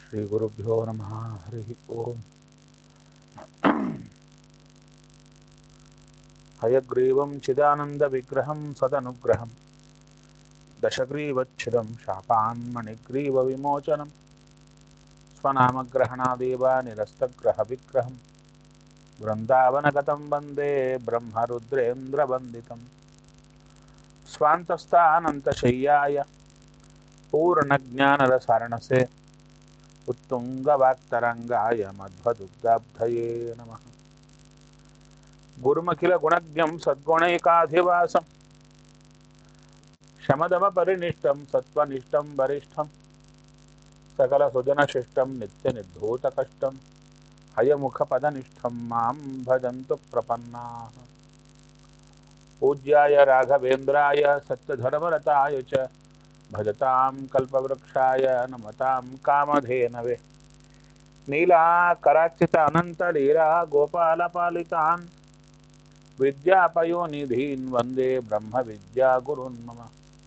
ಶ್ರೀಗುರುಭ್ಯೋ ನಮಃ ಹರಿ ಓಂ. ಹಯಗ್ರೀವಂ ಚಿದಾನಂದವಿಗ್ರಹಂ ಸದನುಗ್ರಹಂ ದಶಗ್ರೀವಚ್ಛಿದಂ ಶಾಪಾನ್ಮಣಿಗ್ರೀವವಿಮೋಚನಂ ಸ್ವನಾಮಗ್ರಹಣಾದೇವ ನಿರಸ್ತಗ್ರಹವಿಗ್ರಹಂ ವೃಂದಾವನಗತಂ ವಂದೇ ಬ್ರಹ್ಮರುದ್ರೇಂದ್ರವಂದಿತಂ ಸ್ವಾಂತಸ್ಥಾನಂತಶಯ್ಯಾಯ ಪೂರ್ಣಜ್ಞಾನರಸಾರಣಸೆ ಉತ್ತುಂಗವಾಕ್ತರಂಗಾಯ ಮಧ್ವದುಗ್ಧಾಬ್ಧಯೇ ನಮಃ. ಗುರುಮಖಿಲ ಗುಣಜ್ಞಂ ಸದ್ಗುಣೈಕಾಧಿವಾಸಂ ಶಮದಮ ಪರಿನಿಷ್ಠಂ ಸತ್ವನಿಷ್ಠಂ ವರಿಷ್ಠಂ ಸಕಲ ಸುಜನಶಿಷ್ಟಂ ನಿತ್ಯ ನಿರ್ಧೂತ ಕಷ್ಟಂ ಹಯಮುಖ ಪದನಿಷ್ಠಂ ಮಾಂ ಭಜಂತು ಪ್ರಪನ್ನಾಃ. ಪೂಜ್ಯಾಯ ರಾಘವೇಂದ್ರಾಯ ಸತ್ಯಧರ್ಮರತಾಯ ಚ ಭಜತಾಂ ಕಲ್ಪವೃಕ್ಷಾಯ ನಮತಾಂ ಕಾಮಧೇನವೇ. ನೀಲಾಕರಾರ್ಚಿತ ಅನಂತಲೀಲಾ ಗೋಪಾಲಪಾಲಿತಾನ್ ವಿದ್ಯಾಪಯೋನಿಧೀನ್ ವಂದೇ ಬ್ರಹ್ಮ ವಿದ್ಯಾ ಗುರುನ್ ಮಮ.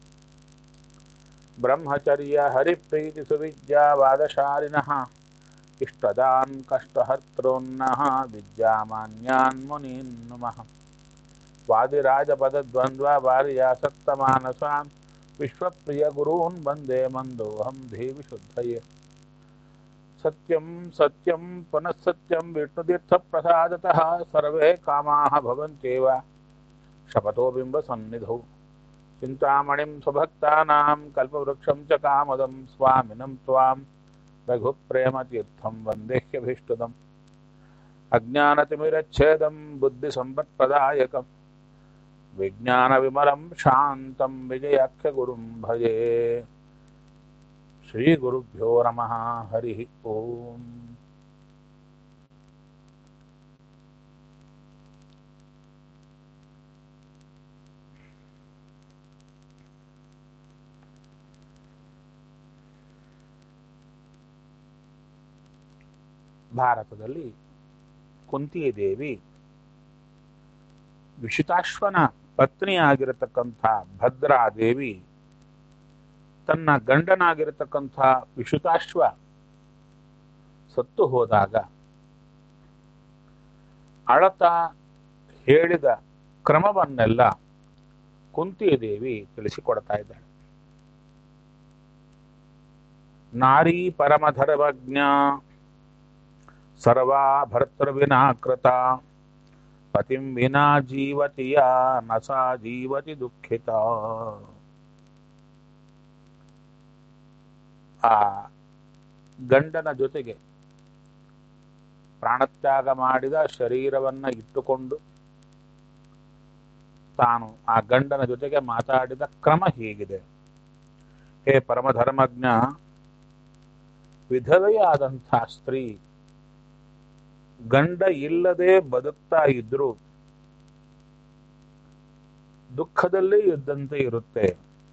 ಬ್ರಹ್ಮಚರ್ಯ ಹರಿಪ್ರೀತಿ ಸುವಿದ್ಯಾವಾದಶಾಲಿನಃ ಇಷ್ಟದಾನ್ ಕಷ್ಟಹರ್ತॄನ್ನಃ ವಿದ್ಯಾಮಾನ್ಯಾನ್ ಮುನೀನ್ ನಮಃ. ವಾದಿರಾಜಪದದ್ವಂದ್ವ ವಾರ್ಯಾಸಕ್ತಮಾನಸಾನ್ ವಿಶ್ವಪ್ರಿಯ ಗುರೂನ್ ವಂದೇ ಮಂದೋಹಂ ದೇವಿ ಶುದ್ಧಯೇ. ಸತ್ಯಂ ಸತ್ಯಂ ಪುನಃ ಸತ್ಯಂ ವಿಷ್ಣುತೀರ್ಥ ಪ್ರಸಾದತಃ ಸರ್ವೇ ಕಾಮಾಃ ಭವಂತ್ಯೇವ ಶಪಥೋ ಬಿಂಬ ಸನ್ನಿಧೌ. ಚಿಂತಾಮಣಿಂ ಸ್ವಭಕ್ತಾನಾಂ ಕಲ್ಪವೃಕ್ಷಂ ಚ ಕಾಮದಂ ಸ್ವಾಮಿನಂ ತ್ವಾಂ ರಘುಪ್ರೇಮತೀರ್ಥಂ ವಂದೇಹ್ಯಭೀಷ್ಟದಂ. ಅಜ್ಞಾನತಿಮಿರಚ್ಛೇದಂ ಬುದ್ಧಿಸಂಪತ್ಪ್ರದಾಯಕಂ ವಿಜ್ಞಾನವಿಮಲಂ ಶಾಂತಂ ವಿಜಯಾಖ್ಯಗುರುಂ ಭಜೆ. ಶ್ರೀಗುರುಭ್ಯೋ ನಮಃ ಹರಿ ಓಂ. ಭಾರತದಲ್ಲಿ ಕುಂತಿದೇವಿ ವಿಷಿತಾಶ್ವನ ಪತ್ನಿಯಾಗಿರತಕ್ಕಂಥ ಭದ್ರಾದೇವಿ ತನ್ನ ಗಂಡನಾಗಿರತಕ್ಕಂಥ ವಿಷುತಾಶ್ವ ಸತ್ತು ಹೋದಾಗ ಅಳತಾ ಹೇಳಿದ ಕ್ರಮವನ್ನೆಲ್ಲ ಕುಂತಿದೇವಿ ತಿಳಿಸಿಕೊಡ್ತಾ ಇದ್ದಾಳೆ. ನಾರೀ ಪರಮಧರ್ಮಜ್ಞ ಸರ್ವಾ ಭರ್ತೃವಿನಾಕೃತ ಪತಿಂ ವಿನಾ ಜೀವತಿಯ ನ ಸಾ ಜೀವತಿ ದುಃಖಿತ. ಆ ಗಂಡನ ಜೊತೆಗೆ ಪ್ರಾಣತ್ಯಾಗ ಮಾಡಿದ ಶರೀರವನ್ನ ಇಟ್ಟುಕೊಂಡು ತಾನು ಆ ಗಂಡನ ಜೊತೆಗೆ ಮಾತಾಡಿದ ಕ್ರಮ ಹೀಗಿದೆ. ಹೇ ಪರಮಧರ್ಮಜ್ಞ, ವಿಧವೆಯಾದಂಥ ಸ್ತ್ರೀ ಗಂಡ ಇಲ್ಲದೆ ಬದುಕ್ತಾ ಇದ್ರು ದುಃಖದಲ್ಲೇ ಇದ್ದಂತೆ ಇರುತ್ತೆ.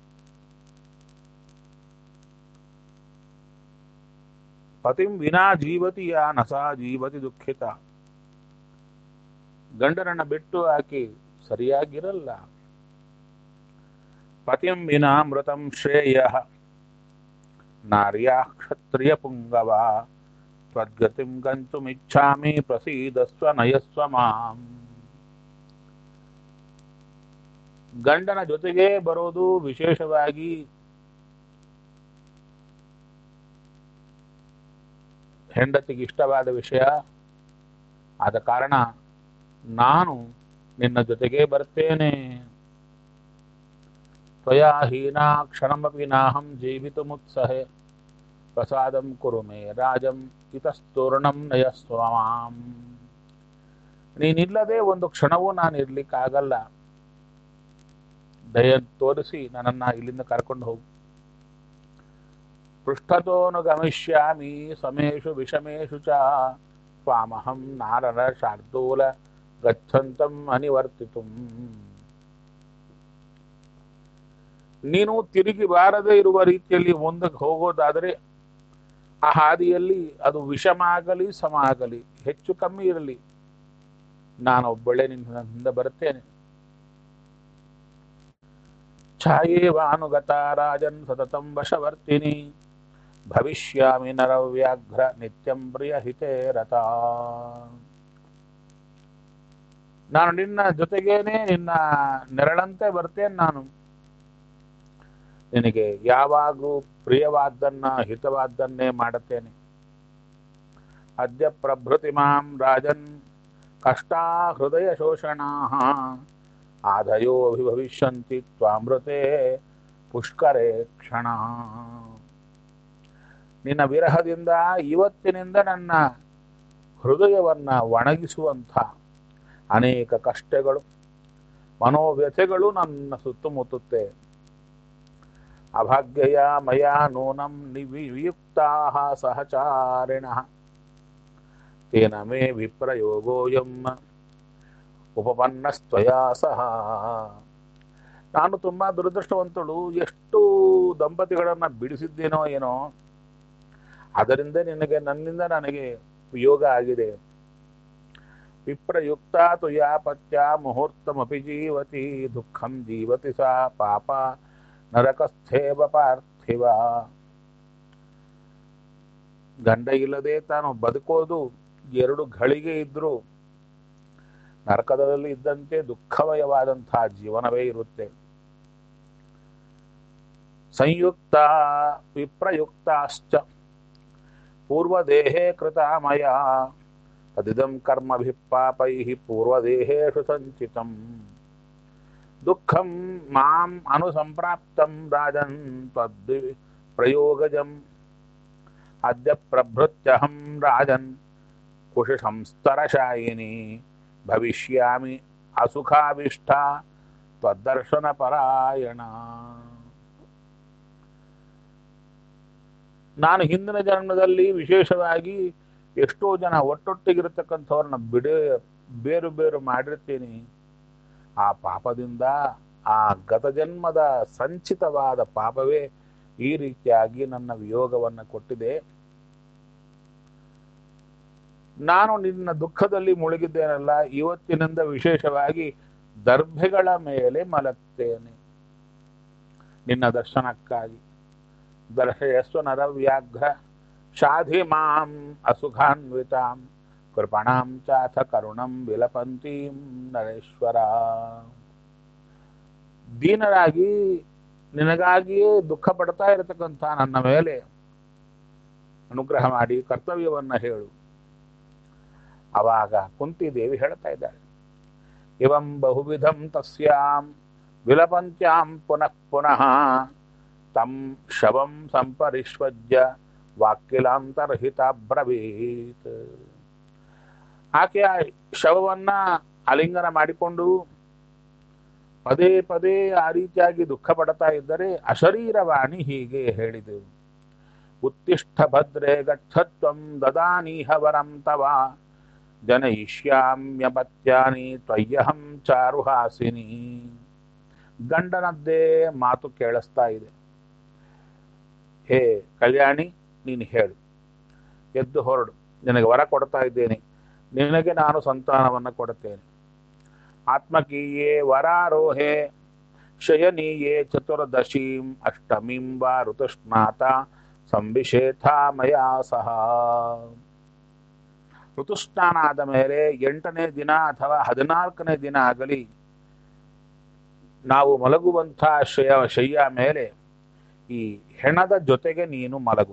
ಪತಿಂ ವಿನಾ ಜೀವತಿಯ ನಸಾ ಜೀವತಿ ದುಃಖಿತ. ಗಂಡನನ್ನ ಬಿಟ್ಟು ಆಕೆ ಸರಿಯಾಗಿರಲ್ಲ. ಪತಿಂ ವಿನಾ ಮೃತಂ ಶ್ರೇಯ ನಾರ್ಯಾ ಕ್ಷತ್ರಿಯ ಪುಂಗವ ತ್ವದ್ಗತಿಂ ಗಂತುಮಿಚ್ಛಾಮಿ ಪ್ರಸೀದಸ್ವ ನಯಸ್ವ ಮಾಂ. ಗಂಡನ ಜೊತೆಗೆ ಬರೋದು ವಿಶೇಷವಾಗಿ ಹೆಂಡತಿಗೆ ಇಷ್ಟವಾದ ವಿಷಯ. ಆದ ಕಾರಣ ನಾನು ನಿನ್ನ ಜೊತೆಗೆ ಬರ್ತೇನೆ. ತ್ವಯಾ ಹೀನಾ ಕ್ಷಣಮಪಿ ನಾಹಂ ಜೀವಿತುಮುತ್ಸಹೆ ಪ್ರಸಾದಂ ಕುರು ಮೇ ರಾಜಂ ಇತಸ್ತೂರ್ಣಂ ನಯಸ್ವ ಮಾಂ. ನೀನಿಲ್ಲದೆ ಒಂದು ಕ್ಷಣವೂ ನಾನು ಇರ್ಲಿಕ್ಕಾಗಲ್ಲ. ದಯ ತೋರಿಸಿ ನನ್ನನ್ನ ಇಲ್ಲಿಂದ ಕರ್ಕೊಂಡು ಹೋಗು. ಪೃಷ್ಠತೋನು ಗಮಿಷ್ಯಾಮಿ ಸಮೇಶು ವಿಷಮೇಶು ಚ ತ್ವಾಮಹಂ ನಾರರ ಶಾರ್ದೂಲ ಗಚ್ಚಂತಂ ಅನಿವರ್ತಿತುಂ. ನೀನು ತಿರುಗಿ ಬಾರದೇ ಇರುವ ರೀತಿಯಲ್ಲಿ ಮುಂದಕ್ಕೆ ಹೋಗೋದಾದರೆ ಆ ಹಾದಿಯಲ್ಲಿ ಅದು ವಿಷಮಾಗಲಿ ಸಮಾಗಲಿ ಹೆಚ್ಚು ಕಮ್ಮಿ ಇರಲಿ, ನಾನೊಬ್ಬಳೆ ನಿನ್ನಿಂದ ಬರುತ್ತೇನೆ. ಛಾಯೇವಾನುಗತ ರಾಜನ್ ಸತತಂ ವಶವರ್ತಿನಿ ಭವಿಷ್ಯಾಮಿ ನರವ್ಯಾಘ್ರ ನಿತ್ಯಂ ಪ್ರಿಯ ಹಿತೇ ರತ. ನಾನು ನಿನ್ನ ಜೊತೆಗೇನೆ ನಿನ್ನ ನೆರಳಂತೆ ಬರ್ತೇನೆ. ನಾನು ನಿನಗೆ ಯಾವಾಗಲೂ ಪ್ರಿಯವಾದ್ದನ್ನ ಹಿತವಾದ್ದನ್ನೇ ಮಾಡುತ್ತೇನೆ. ಅದ್ಯ ಪ್ರಭೃತಿ ಮಾಂ ರಾಜನ್ ಕಷ್ಟಾ ಹೃದಯ ಶೋಷಣಾ ಆಧಯೋ ಭವಿಷ್ಯಂತಿ ತ್ವಾಮೃತೆ ಪುಷ್ಕರೇ ಕ್ಷಣ. ನಿನ್ನ ವಿರಹದಿಂದ ಇವತ್ತಿನಿಂದ ನನ್ನ ಹೃದಯವನ್ನ ಒಣಗಿಸುವಂಥ ಅನೇಕ ಕಷ್ಟಗಳು ಮನೋವ್ಯಥೆಗಳು ನನ್ನ ಸುತ್ತಮುತ್ತುತ್ತೆ. ಅಭಾಗ್ಯಯ ಮಯ ನೂನಂ ನಿವಿಯುಕ್ತಾ ಸಹಚಾರಿಣ ತೇನ ಮೇ ವಿಪ್ರಯೋಗೋಯಂ ಉಪಪನ್ನಸ್ತ್ವಯಾ ಸಹ. ನಾನು ತುಂಬ ದುರದೃಷ್ಟವಂತಳು. ಎಷ್ಟು ದಂಪತಿಗಳನ್ನು ಬಿಡಿಸಿದ್ದೇನೋ ಏನೋ, ಅದರಿಂದ ನನ್ನಿಂದ ನನಗೆ ವಿಯೋಗ ಆಗಿದೆ. ವಿಪ್ರಯುಕ್ತ ತುಯಾ ಪತ್ಯ ಮುಹೂರ್ತಮಪಿ ಜೀವತಿ ದುಃಖಂ ಜೀವತಿ ಸಾ ಪಾಪ ನರಕಸ್ಥೇವ ಪಾರ್ಥಿವ. ಗಂಡ ಇಲ್ಲದೆ ತಾನು ಬದುಕೋದು 2 ಘಳಿಗೆ ಇದ್ರೂ ನರಕದಲ್ಲಿ ಇದ್ದಂತೆ ದುಃಖಮಯವಾದಂತಹ ಜೀವನವೇ ಇರುತ್ತೆ. ಸಂಯುಕ್ತ ವಿಪ್ರಯುಕ್ತಾಶ್ಚ ಪೂರ್ವದೇಹೇ ಕೃತ ಮಯ ತದಿದಂ ಕರ್ಮಭಿಪಾಪೈಃ ಪೂರ್ವದೇಹೇಷು ಸಂಚಿತಂ ದುಃಖಂ ಮಾಂ ಅನುಸಂಪ್ರಾಪ್ತಂ ರಾಜನ್ ತದ್ ಪ್ರಯೋಗಜಂ ಅದ್ಯ ಪ್ರಭೃತ್ಯಹಂ ರಾಜನ್ ಕುಶಸಂಸ್ತರಶಾಯಿನಿ ಭವಿಷ್ಯಾಮಿ ಅಸುಖಾವಿಷ್ಟ ತ್ವದ್ದರ್ಶನ ಪರಾಯಣ. ನಾನು ಹಿಂದಿನ ಜನ್ಮದಲ್ಲಿ ವಿಶೇಷವಾಗಿ ಎಷ್ಟೋ ಜನ ಒಟ್ಟೊಟ್ಟಿಗಿರತಕ್ಕಂಥವ್ರನ್ನ ಬೇರು ಬೇರು ಮಾಡಿರ್ತೀನಿ. ಆ ಪಾಪದಿಂದ, ಆ ಗತ ಜನ್ಮದ ಸಂಚಿತವಾದ ಪಾಪವೇ ಈ ರೀತಿಯಾಗಿ ನನ್ನ ವಿಯೋಗವನ್ನು ಕೊಟ್ಟಿದೆ. ನಾನು ನಿನ್ನ ದುಃಖದಲ್ಲಿ ಮುಳುಗಿದ್ದೇನಲ್ಲ, ಇವತ್ತಿನಿಂದ ವಿಶೇಷವಾಗಿ ದರ್ಭೆಗಳ ಮೇಲೆ ಮಲಗ್ತೇನೆ ನಿನ್ನ ದರ್ಶನಕ್ಕಾಗಿ. ದರ್ಶಯಸ್ವ ನರವ್ಯಾಘ್ರ ಶಾಧಿ ಮಾಂ ಅಸುಖಾನ್ವಿತಾಂ ಕೃಪಣಾಂ ಚಾಥ ಕರುಣಂ ವಿಲಪಂತೀಂ ನರೇಶ್ವರ. ದೀನರಾಗಿ ನಿನಗಾಗಿಯೇ ದುಃಖ ಪಡ್ತಾ ಇರತಕ್ಕಂಥ ನನ್ನ ಮೇಲೆ ಅನುಗ್ರಹ ಮಾಡಿ ಕರ್ತವ್ಯವನ್ನ ಹೇಳು. ಅವಾಗ ಕುಂತಿದೇವಿ ಹೇಳ್ತಾ ಇದ್ದಾಳೆ, ಇವಂ ಬಹುವಿಧಂ ತಸ್ಯಾಂ ವಿಲಪಂತ್ಯಾಂ ಪುನಃ ಪುನಃ ತಂ ಶವಂ ಸಂಪರಿಷ್ವಜ್ಯ ವಾಕ್ಯಲಾಂತರ್ಹಿತ ಬ್ರವೀತ್. ಆಕೆ ಆ ಶವವನ್ನ ಆಲಿಂಗನ ಮಾಡಿಕೊಂಡು ಪದೇ ಪದೇ ಆ ರೀತಿಯಾಗಿ ದುಃಖ ಪಡ್ತಾ ಇದ್ದರೆ ಅಶರೀರವಾಣಿ ಹೀಗೆ ಹೇಳಿದೆವು, ಉತ್ತಿಷ್ಠ ಭದ್ರೇ ಗಚ್ಚತ್ವಂ ದದಾನೀಹ ವರಂ ತವ ಜನಯಿಷ್ಯಾಮ್ಯಪತ್ಯಾನಿ ತ್ವಯ್ಯಹಂ ಚಾರುಹಾಸಿನಿ. ಗಂಡನದ್ದೇ ಮಾತು ಕೇಳಿಸ್ತಾ ಇದೆ. ಹೇ ಕಲ್ಯಾಣಿ, ನೀನು ಹೇಳು, ಎದ್ದು ಹೊರಡು, ನಿನಗೆ ವರ ಕೊಡ್ತಾ ಇದ್ದೇನೆ, ನಿನಗೆ ನಾನು ಸಂತಾನವನ್ನು ಕೊಡುತ್ತೇನೆ. ಆತ್ಮಕೀಯೇ ವರಾರೋಹೇ ಶಯನೀಯೇ ಚತುರ್ದಶೀಂ ಅಷ್ಟಮೀಂ ವಾ ಋತುಸ್ನಾತ ಸಂವಿಷೇಥಾ ಮಯಾ ಸಹ. ಋತುಸ್ನಾನ ಆದ ಮೇಲೆ 8ನೇ ದಿನ ಅಥವಾ 14ನೇ ದಿನ ಆಗಲಿ ನಾವು ಮಲಗುವಂಥ ಶಯ್ಯ ಮೇಲೆ ಈ ಹೆಣದ ಜೊತೆಗೆ ನೀನು ಮಲಗು.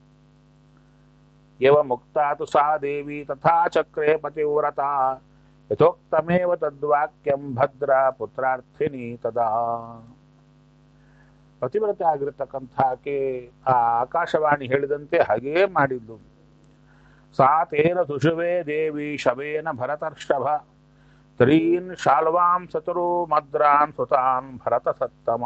ಯವ ಮುಕ್ತಾತು ಸಾ ದೇವಿ ತಥಾ ಚಕ್ರೇ ಪತಿವ್ರತ ಯಥೋಕ್ತಮೇವ ತದ್ವಾಕ್ಯಂ ಭದ್ರ ಪುತ್ರಾರ್ಥಿನಿ ತದಾ. ಪತಿವ್ರತೆ ಆಗಿರತಕ್ಕಂಥ ಆಕೆ ಆ ಆಕಾಶವಾಣಿ ಹೇಳಿದಂತೆ ಹಾಗೇ ಮಾಡಿದ್ದು. ಸಾ ತೇನ ಸುಷುವೆ ದೇವಿ ಶವೇನ ಭರತರ್ಷಭ ತ್ರೀನ್ ಶಾಲ್ವಾಂ ಸತರು ಮದ್ರಾನ್ ಸುತಾನ್ ಭರತ ಸತ್ತಮ.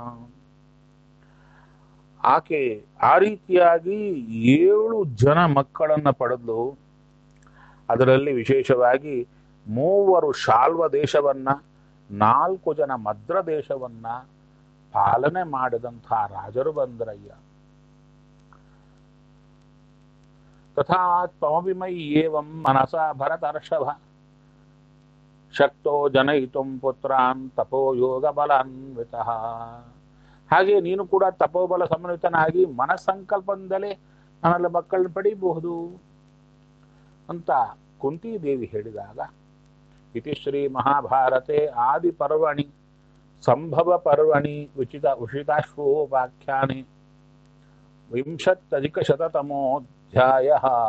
ಆಕೆ ಆ ರೀತಿಯಾಗಿ 7 ಜನ ಮಕ್ಕಳನ್ನ ಪಡೆದು, ಅದರಲ್ಲಿ ವಿಶೇಷವಾಗಿ 3 ಶಾಲ್ವ ದೇಶವನ್ನ 4 ಜನ ಮದ್ರ ದೇಶವನ್ನ ಪಾಲನೆ ಮಾಡಿದಂಥ ರಾಜರು ಬಂದರಯ್ಯ. ತಥಾ ತ್ವಮಪಿ ಮಯಿ ಏವಂ ಮನಸ ಭರತರ್ಷಭ ಶಕ್ತೋ ಜನಯಿತುಂ ಪುತ್ರಾನ್ ತಪೋ ಯೋಗ ಬಲಾನ್ವಿತಃ ಹಾಗೆ ನೀನು ಕೂಡ ತಪೋಬಲ ಸಮನ್ವಿತನಾಗಿ ಮನಸ್ಸಂಕಲ್ಪದಿಂದಲೇ ನನ್ನಲ್ಲಿ ಮಕ್ಕಳನ್ನ ಪಡೀಬಹುದು ಅಂತ ಕುಂತಿದೇವಿ ಹೇಳಿದಾಗ, ಇತಿ ಶ್ರೀ ಮಹಾಭಾರತೆ ಆದಿ ಪರ್ವಣಿ ಸಂಭವ ಪರ್ವಣಿ ಉಷಿತಾಶ್ವೋಪಾಖ್ಯಾನೆ ವಿಂಶತ್ಯಧಿಕಶತತಮೋಧ್ಯಾಯ.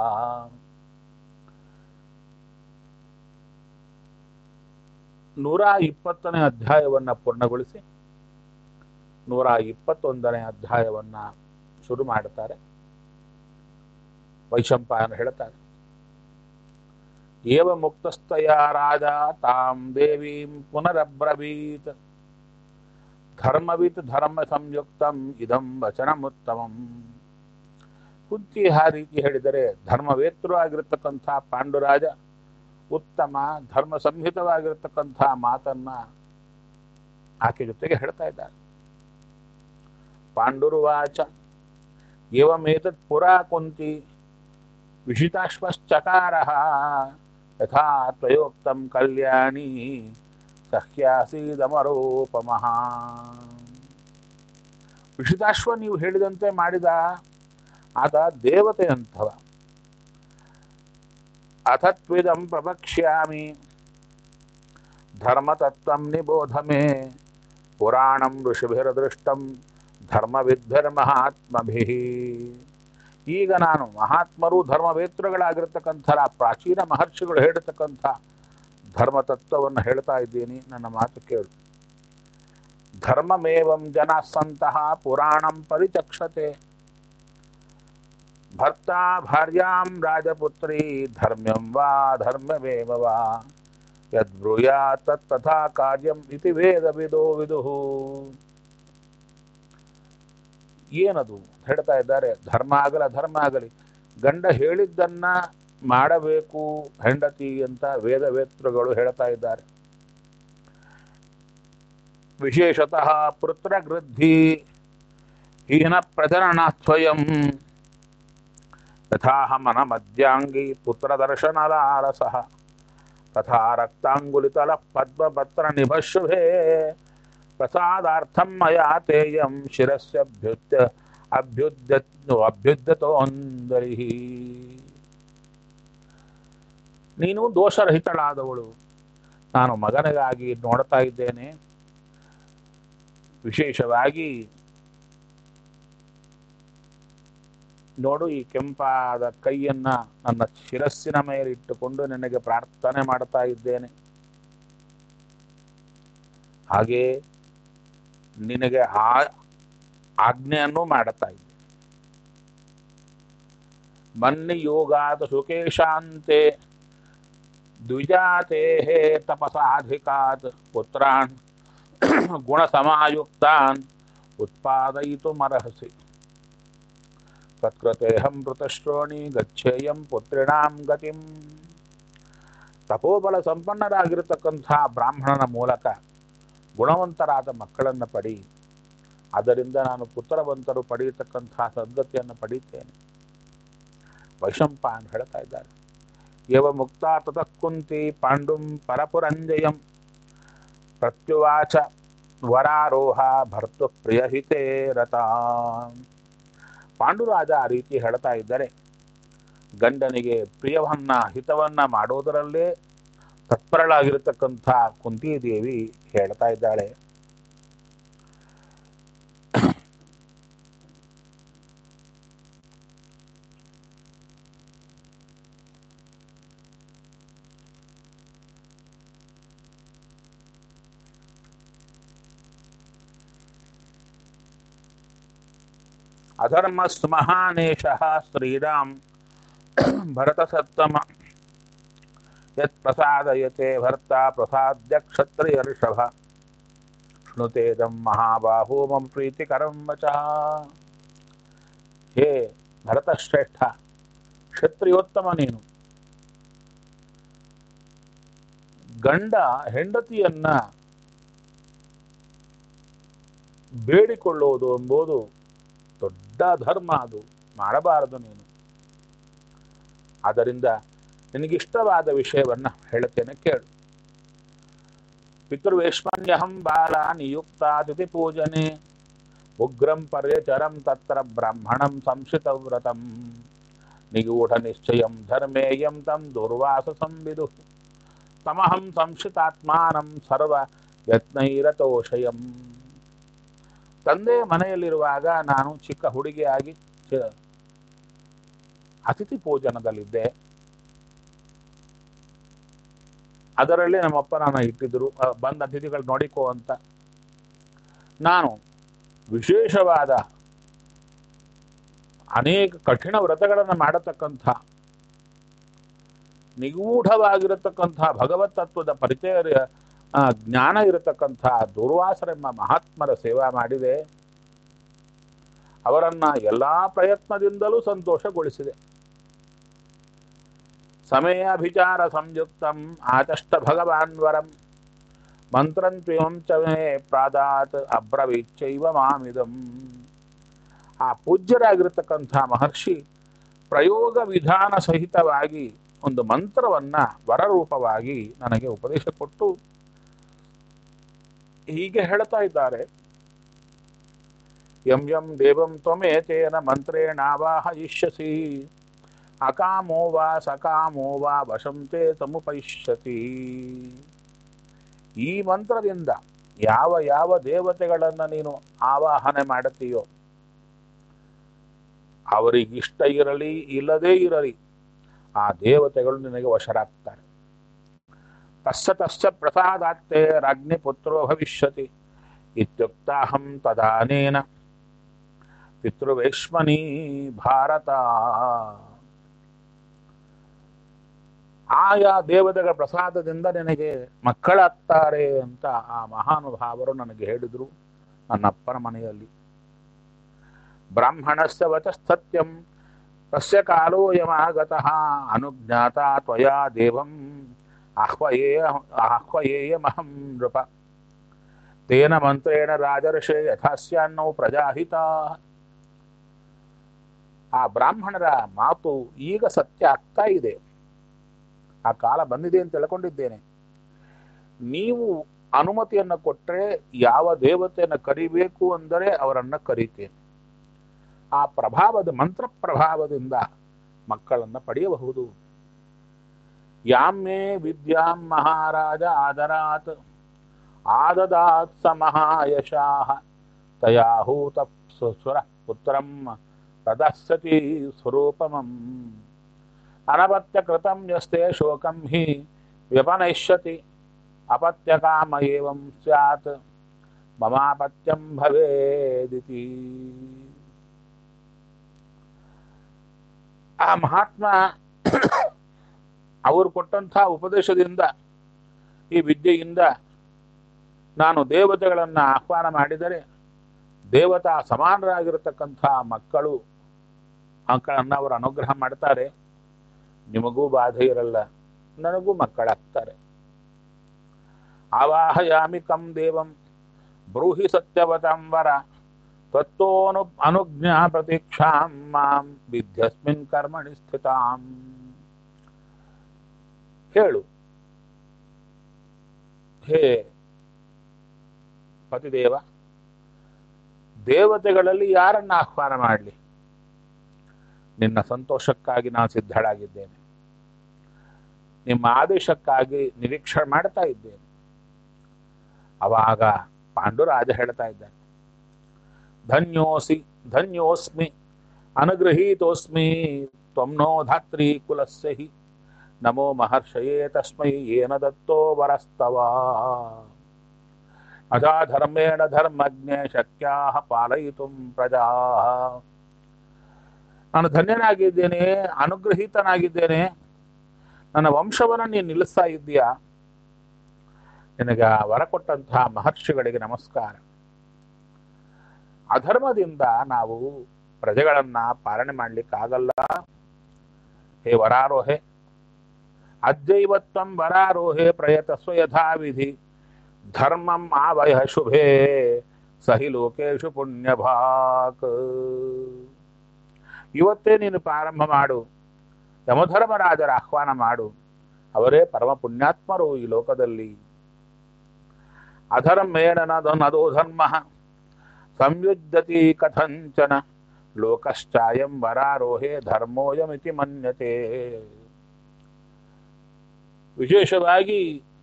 120ನೇ ಅಧ್ಯಾಯವನ್ನ ಪೂರ್ಣಗೊಳಿಸಿ 121ನೇ ಅಧ್ಯಾಯವನ್ನ ಶುರು ಮಾಡುತ್ತಾರೆ. ವೈಶಂಪಾಯನ ಹೇಳ್ತಾರೆ, ಏವ ಮುಕ್ತಸ್ತಯ ರಾಜ ತಾಂ ದೇವೀಂ ಪುನರಬ್ರವೀತ್ ಧರ್ಮವಿತ್ ಧರ್ಮ ಸಂಯುಕ್ತಂ ಇದಂ ವಚನಮುತ್ತಮಂ. ಕುಂತಿ ಆ ರೀತಿ ಹೇಳಿದರೆ ಧರ್ಮವೇತೃ ಆಗಿರತಕ್ಕಂಥ ಪಾಂಡುರಾಜ ಉತ್ತಮ ಧರ್ಮ ಸಂಹಿತವಾಗಿರತಕ್ಕಂಥ ಮಾತನ್ನ ಆಕೆ ಜೊತೆಗೆ ಹೇಳ್ತಾ ಇದ್ದಾರೆ. ಪಾಂಡುರುವಾಚ ಏವಮೇತತ್ ಪುರಾ ಕುಂತಿ ವಿಷಿತಾಶ್ವಶ್ಚಕಾರ ಯಥಾ ತ್ವಯೋಕ್ತಂ ಕಲ್ಯಾಣಿ ಸಹ್ಯಾಸೀದಮರೋಪಮಃ. ವಿಷಿತಾಶ್ವ ನೀವು ಹೇಳಿದಂತೆ ಮಾಡಿದ ಆತ ದೇವತೆ ಅಂತವ. ಅಥತ್ವಿದಂ ಪ್ರವಕ್ಷ್ಯಾಮಿ ಧರ್ಮತತ್ವಂ ನಿಬೋಧ ಮೇ ಪುರಾಣಂ ಋಷಿಭಿರ್ದೃಷ್ಟಂ ಧರ್ಮವಿದ್ಭಿರ್ಮಹಾತ್ಮಭಿಃ. ಈಗ ನಾನು ಮಹಾತ್ಮರು ಧರ್ಮವೇತೃಗಳಾಗಿರ್ತಕ್ಕಂಥ ಪ್ರಾಚೀನ ಮಹರ್ಷಿಗಳು ಹೇಳಿರ್ತಕ್ಕಂಥ ಧರ್ಮತತ್ವವನ್ನು ಹೇಳ್ತಾ ಇದ್ದೀನಿ, ನನ್ನ ಮಾತು ಕೇಳು. ಧರ್ಮಮೇವಂ ಜನ ಸಂತಹ ಪುರಾಣಂ ಪರಿಚಕ್ಷತೆ ಭರ್ತಾ ಭಾರ್ಯಾಂ ರಾಜಪುತ್ರಿ ಧರ್ಮ್ಯಂ ವಾ ಧರ್ಮಮೇವ ವಾ ಯದ್ಬ್ರೂಯಾತ್ ತಥಾ ಕಾರ್ಯಂ ಇತಿ ವೇದವಿದೋ ವಿದುಃ. ಏನದು ಹೇಳ್ತಾ ಇದ್ದಾರೆ. ಧರ್ಮ ಆಗಲಿ ಗಂಡ ಹೇಳಿದ್ದನ್ನ ಮಾಡಬೇಕು ಹೆಂಡತಿ ಅಂತ ವೇದವೇತೃಗಳು ಹೇಳ್ತಾ ಇದ್ದಾರೆ. ವಿಶೇಷತಃ ಪುತ್ರಗೃದ್ಧಿ ಹೀನ ಪ್ರಜನನ ಸ್ವಯಂ ಯಥಾಹಮನ ಮಧ್ಯಾಂಗಿ ಪುತ್ರದರ್ಶನಲಾಲಸಃ ತಥಾ ರಕ್ತಾಂಗುಲಿತಲ ಪದ್ಮಪತ್ರ ನಿಭಶುಭೆ ಪ್ರಸಾದಾರ್ಥಂ ಮಯಾ ತೇಯಂ ಶಿರಸ್ಯಭ್ಯುತ್ಯ ಅಭ್ಯುದ್ಯತೋಂದರಿ. ನೀನು ದೋಷರಹಿತಳಾದವಳು, ನಾನು ಮಗನಿಗಾಗಿ ನೋಡ್ತಾ ಇದ್ದೇನೆ. ವಿಶೇಷವಾಗಿ ನೋಡು, ಈ ಕೆಂಪಾದ ಕೈಯನ್ನ ನನ್ನ ಶಿರಸ್ಸಿನ ಮೇಲೆ ಇಟ್ಟುಕೊಂಡು ನಿನಗೆ ಪ್ರಾರ್ಥನೆ ಮಾಡ್ತಾ ಇದ್ದೇನೆ. ಹಾಗೆ ನಿನಗೆ ಆಜ್ಞೆಯನ್ನು ಮಾಡುತ್ತಾ ಇದ್ದೇನೆ. ಮನ್ನಿ ಯೋಗಾದ ಸುಕೇಶಾಂತೆ ದ್ವಿಜಾತೆ ತಪಸಾಧಿಕಾತ್ ಪುತ್ರಾನ್ ಗುಣಸಮಾಯುಕ್ತಾನ್ ಉತ್ಪಾದಯಿತುಮರ್ಹಸಿ. ತತ್ಕೃತೇಹಂ ಮೃತಶ್ರೋಣಿ ಗಚ್ಚೇಯಂ ಪುತ್ರಿಣಾಂ ಗತಿಂ. ತಪೋಬಲ ಸಂಪನ್ನರಾಗಿರತಕ್ಕಂಥ ಬ್ರಾಹ್ಮಣನ ಮೂಲಕ ಗುಣವಂತರಾದ ಮಕ್ಕಳನ್ನು ಪಡಿ, ಅದರಿಂದ ನಾನು ಪುತ್ರವಂತರು ಪಡೆಯತಕ್ಕಂಥ ಸದ್ಗತಿಯನ್ನು ಪಡೀತೇನೆ. ವೈಶಂಪಾಯನ ಹೇಳ್ತಾ ಇದ್ದಾರೆ. ಏವ ಮುಕ್ತಾ ತತಃ ಕುಂತಿ ಪಾಂಡುಂ ಪರಪುರಂಜಯಂ ಪ್ರತ್ಯುವಾಚ ವರಾರೋಹ ಭರ್ತು ಪ್ರಿಯಹಿತೇ ರತ. ಪಾಂಡುರಾಜ ಆ ರೀತಿ ಹೇಳ್ತಾ ಇದ್ದರೆ ಗಂಡನಿಗೆ ಪ್ರಿಯವನ್ನ ಹಿತವನ್ನ ಮಾಡೋದರಲ್ಲೇ ತತ್ಪರಳಾಗಿರತಕ್ಕಂಥ ಕುಂತಿದೇವಿ ಹೇಳ್ತಾ ಇದ್ದಾಳೆ. ಅಧರ್ಮಸ್ ಮಹಾನೇಶಃ ಶ್ರೀರಾಮ್ ಭರತ ಸತ್ತಮ ಯತ್ ಪ್ರಸಾದಯತೆ ಭರ್ತ ಪ್ರಸಾದ್ಯ ಕ್ಷತ್ರಿಯರ್ಷಭ ಶೃಣುತೇದಂ ಮಹಾಬಾಹೋ ಮಮ ಪ್ರೀತಿಕರಂ ವಚಃ. ಹೇ ಭರತಶ್ರೇಷ್ಠ, ಕ್ಷತ್ರಿಯೋತ್ತಮ ನೀನು. ಗಂಡ ಹೆಂಡತಿಯನ್ನ ಬೇಡಿಕೊಳ್ಳುವುದು ಎಂಬುದು ದೊಡ್ಡ ಧರ್ಮ, ಅದು ಮಾಡಬಾರದು ನೀನು. ಆದ್ದರಿಂದ ನಿನಗಿಷ್ಟವಾದ ವಿಷಯವನ್ನ ಹೇಳುತ್ತೇನೆ ಕೇಳು. ಪಿತೃವೇಶ್ಮನ್ಯಹಂ ಬಾಲ ನಿಯುಕ್ತಾತಿಥಿ ಪೂಜನೆ ಉಗ್ರಂ ಪರ್ಯಚರಂ ತತ್ರ ಬ್ರಾಹ್ಮಣಂ ಸಂಶಿತವ್ರತಂ ನಿಗೂಢ ನಿಶ್ಚಯಂ ಧರ್ಮೇಯಂ ತಂ ದುರ್ವಾಸ ಸಂವಿದು ತಮಹಂ ಸಂಶಿತಾತ್ಮಾನಂ ಸರ್ವ ಯತ್ನೈರತೋಷಯಂ. ತಂದೆ ಮನೆಯಲ್ಲಿರುವಾಗ ನಾನು ಚಿಕ್ಕ ಹುಡುಗಿಯಾಗಿ ಅತಿಥಿ ಭೋಜನದಲ್ಲಿದ್ದೆ. ಅದರಲ್ಲಿ ನಮ್ಮಪ್ಪ ನಾನು ಇಟ್ಟಿದ್ರು, ಬಂದ ಅತಿಥಿಗಳು ನೋಡಿಕೋ ಅಂತ. ನಾನು ವಿಶೇಷವಾದ ಅನೇಕ ಕಠಿಣ ವ್ರತಗಳನ್ನು ಮಾಡತಕ್ಕಂಥ ನಿಗೂಢವಾಗಿರತಕ್ಕಂಥ ಭಗವತ್ ತತ್ವದ ಪರಿಚಯ ಜ್ಞಾನ ಇರತಕ್ಕಂಥ ದುರ್ವಾಸರೆಂಬ ಮಹಾತ್ಮರ ಸೇವಾ ಮಾಡಿದೆ. ಅವರನ್ನ ಎಲ್ಲಾ ಪ್ರಯತ್ನದಿಂದಲೂ ಸಂತೋಷಗೊಳಿಸಿದೆ. ಸಮಯಾಭಿಚಾರ ಸಂಯುಕ್ತಂ ಆಚಷ್ಟ ಭಗವಾನ್ವರಂ ಮಂತ್ರಂತ್ವಂ ಚ ಮೇ ಪ್ರಾದಾತ್ ಅಬ್ರವೀಚ್ಚೈವ ಮಾಮಿದಂ. ಆ ಪೂಜ್ಯರಾಗಿರತಕ್ಕಂಥ ಮಹರ್ಷಿ ಪ್ರಯೋಗ ವಿಧಾನ ಸಹಿತವಾಗಿ ಒಂದು ಮಂತ್ರವನ್ನ ವರರೂಪವಾಗಿ ನನಗೆ ಉಪದೇಶ ಕೊಟ್ಟು ಹೀಗೆ ಹೇಳ್ತಾ ಇದ್ದಾರೆ. ಯಂ ಯಂ ದೇವಂ ತ್ವಮೇತೇನ ಮಂತ್ರೇಣಾವಾಹಯಿಷ್ಯಸಿ ಅಕಾಮೋ ವಾ ಸಕಾಮೋ ವಾ ವಶಂ ತೇ ಸಮುಪೈಷ್ಯತಿ. ಈ ಮಂತ್ರದಿಂದ ಯಾವ ಯಾವ ದೇವತೆಗಳನ್ನು ನೀನು ಆವಾಹನೆ ಮಾಡುತ್ತೀಯೋ ಅವರಿಗಿಷ್ಟ ಇರಲಿ ಇಲ್ಲದೇ ಇರಲಿ ಆ ದೇವತೆಗಳು ನಿನಗೆ ವಶರಾಗ್ತಾರೆ. ತಸ್ಸ ತಸ್ಸ ಪ್ರಸಾದಾತ್ತೇ ರಾಜ್ಞಿಪುತ್ರೋ ಭವಿಷ್ಯತಿ ಇತ್ಯುಕ್ತಾಹಂ ತದಾನೇನ ಪಿತೃವೇಶ್ಮನಿ ಭಾರತ. ಆಯಾ ದೇವತೆಗಳ ಪ್ರಸಾದದಿಂದ ನಿನಗೆ ಮಕ್ಕಳಾಗ್ತಾರೆ ಅಂತ ಆ ಮಹಾನುಭಾವರು ನನಗೆ ಹೇಳಿದರು ನನ್ನಪ್ಪನ ಮನೆಯಲ್ಲಿ. ಬ್ರಾಹ್ಮಣಸ್ಯ ವಚಸ್ತತ್ಯಂ ತಸ್ಯ ಕಾಲೋಯಮಾಗತಃ ಅನುಜ್ಞಾತ ತ್ವಯಾ ದೇವಂ ಆಹ್ವಯೇಯಮಹಂ ನೃಪ ತೇನ ಮಂತ್ರೇಣ ರಾಜರ್ಷೇ ಯಥಾಸ್ಯಾನ್ನೋ ಪ್ರಜಾಹಿತ. ಆ ಬ್ರಾಹ್ಮಣರ ಮಾತು ಈಗ ಸತ್ಯ ಆಗ್ತಾ ಇದೆ. ಆ ಕಾಲ ಬಂದಿದೆ ಅಂತ ತಿಳ್ಕೊಂಡಿದ್ದೇನೆ. ನೀವು ಅನುಮತಿಯನ್ನು ಕೊಟ್ಟರೆ ಯಾವ ದೇವತೆಯನ್ನು ಕರಿಬೇಕು ಅಂದರೆ ಅವರನ್ನು ಕರೀತೇನೆ. ಆ ಪ್ರಭಾವದ ಮಂತ್ರ ಪ್ರಭಾವದಿಂದ ಮಕ್ಕಳನ್ನು ಪಡೆಯಬಹುದು. ಯಾಮೇ ವಿದ್ಯಾಂ ಮಹಾರಾಜ ಆದರಾತ್ ಆದದಾತ್ ಸ ಮಹಾಯಶಾಃ ತಯಾಹೂತ ಸುರ ಪುತ್ರಂ ಪ್ರದಸ್ಸತಿ ಸ್ವರೂಪಮಂ ಅನಪತ್ಯ ಕೃತಂ ಯಸ್ತೆ ಶೋಕಂ ಹಿ ವ್ಯಪನಯಿಷ್ಯತಿ ಅಪತ್ಯ ಕಾಮ ಏವಂ ಸ್ಯಾತ್ ಮಮಾಪತ್ಯಂ ಭವೇದಿತಿ. ಆ ಮಹಾತ್ಮ ಅವರು ಕೊಟ್ಟಂಥ ಉಪದೇಶದಿಂದ ಈ ವಿದ್ಯೆಯಿಂದ ನಾನು ದೇವತೆಗಳನ್ನು ಆಹ್ವಾನ ಮಾಡಿದರೆ ದೇವತಾ ಸಮಾನರಾಗಿರತಕ್ಕಂಥ ಮಕ್ಕಳನ್ನು ಅವರು ಅನುಗ್ರಹ ಮಾಡ್ತಾರೆ. ನಿಮಗೂ ಬಾಧೆ ಇರಲ್ಲ, ನನಗೂ ಮಕ್ಕಳಾಗ್ತಾರೆ. ಆವಾಹಯಾಮಿ ಕಂ ದೇವಂ ಬ್ರೂಹಿ ಸತ್ಯವತಾಂ ವರ ತತ್ತೋನು ಅನುಜ್ಞಾ ಪ್ರತೀಕ್ಷಾಂ ಮಾಂ ವಿದ್ಯಸ್ಮಿನ್ ಕರ್ಮಣಿ ಸ್ಥಿತಾಂ. ಹೇಳು, ಹೇ ಪತಿದೇವ, ದೇವತೆಗಳಲ್ಲಿ ಯಾರನ್ನ ಆಹ್ವಾನ ಮಾಡಲಿ? ನಿನ್ನ ಸಂತೋಷಕ್ಕಾಗಿ ನಾನು ಸಿದ್ಧಳಾಗಿದ್ದೇನೆ. ನಿಮ್ಮ ಆದೇಶಕ್ಕಾಗಿ ನಿರೀಕ್ಷೆ ಮಾಡ್ತಾ ಇದ್ದೇನೆ. ಅವಾಗ ಪಾಂಡುರಾಜ ಹೇಳ್ತಾ ಇದ್ದಾನೆ, ಧನ್ಯೋಸ್ಮಿ ಅನುಗೃಹೀತೋಸ್ಮಿ ತ್ವಂ ನೋ ಧಾತ್ರಿ ಕುಲಸ್ಯ ಹಿ ನಮೋ ಮಹರ್ಷಯೇ ತಸ್ಮೈ ಯೇನ ದತ್ತೋ ವರಸ್ತವ ಅಜಾ ಧರ್ಮೇಣ ಧರ್ಮಜ್ಞೆ ಶಕ್ಯಾಃ ಪಾಲಯಿತುಂ ಪ್ರಜಾ. ನಾನು ಧನ್ಯನಾಗಿದ್ದೇನೆ, ಅನುಗ್ರಹೀತನಾಗಿದ್ದೇನೆ. ನನ್ನ ವಂಶವನ್ನು ನೀನು ನಿಲ್ಲಿಸ್ತಾ ಇದ್ದೀಯಾ. ನಿನಗೆ ವರ ಕೊಟ್ಟಂತಹ ಮಹರ್ಷಿಗಳಿಗೆ ನಮಸ್ಕಾರ. ಅಧರ್ಮದಿಂದ ನಾವು ಪ್ರಜೆಗಳನ್ನ ಪಾಲನೆ ಮಾಡ್ಲಿಕ್ಕಾಗಲ್ಲ. ಹೇ ವರಾರೋಹೆ, ಅದ್ಯೈವತ್ವಂ ವರಾರೋಹೆ ಪ್ರಯತಸ್ವ ಯಥಾವಿಧಿ ಧರ್ಮಂ ಆವಯ ಶುಭೇ ಸಹಿ ಲೋಕೇಶು ಪುಣ್ಯಭಾಕ್. ಇವತ್ತೇ ನೀನು ಪ್ರಾರಂಭ ಮಾಡು. ಯಮಧರ್ಮರಾಜರ ಆಹ್ವಾನ ಮಾಡು. ಅವರೇ ಪರಮ ಪುಣ್ಯಾತ್ಮರು ಈ ಲೋಕದಲ್ಲಿ. ಅಧರ್ಮೇಣ ನದೋ ಧರ್ಮ ಸಂಯುಜ್ಯತಿ ಕಥಂಚನ ಲೋಕಶ್ಚಾಯಂ ವರಾರೋಹೇ ಧರ್ಮೋಯಮಿತಿ ಮನ್ಯತೆ. ವಿಶೇಷವಾಗಿ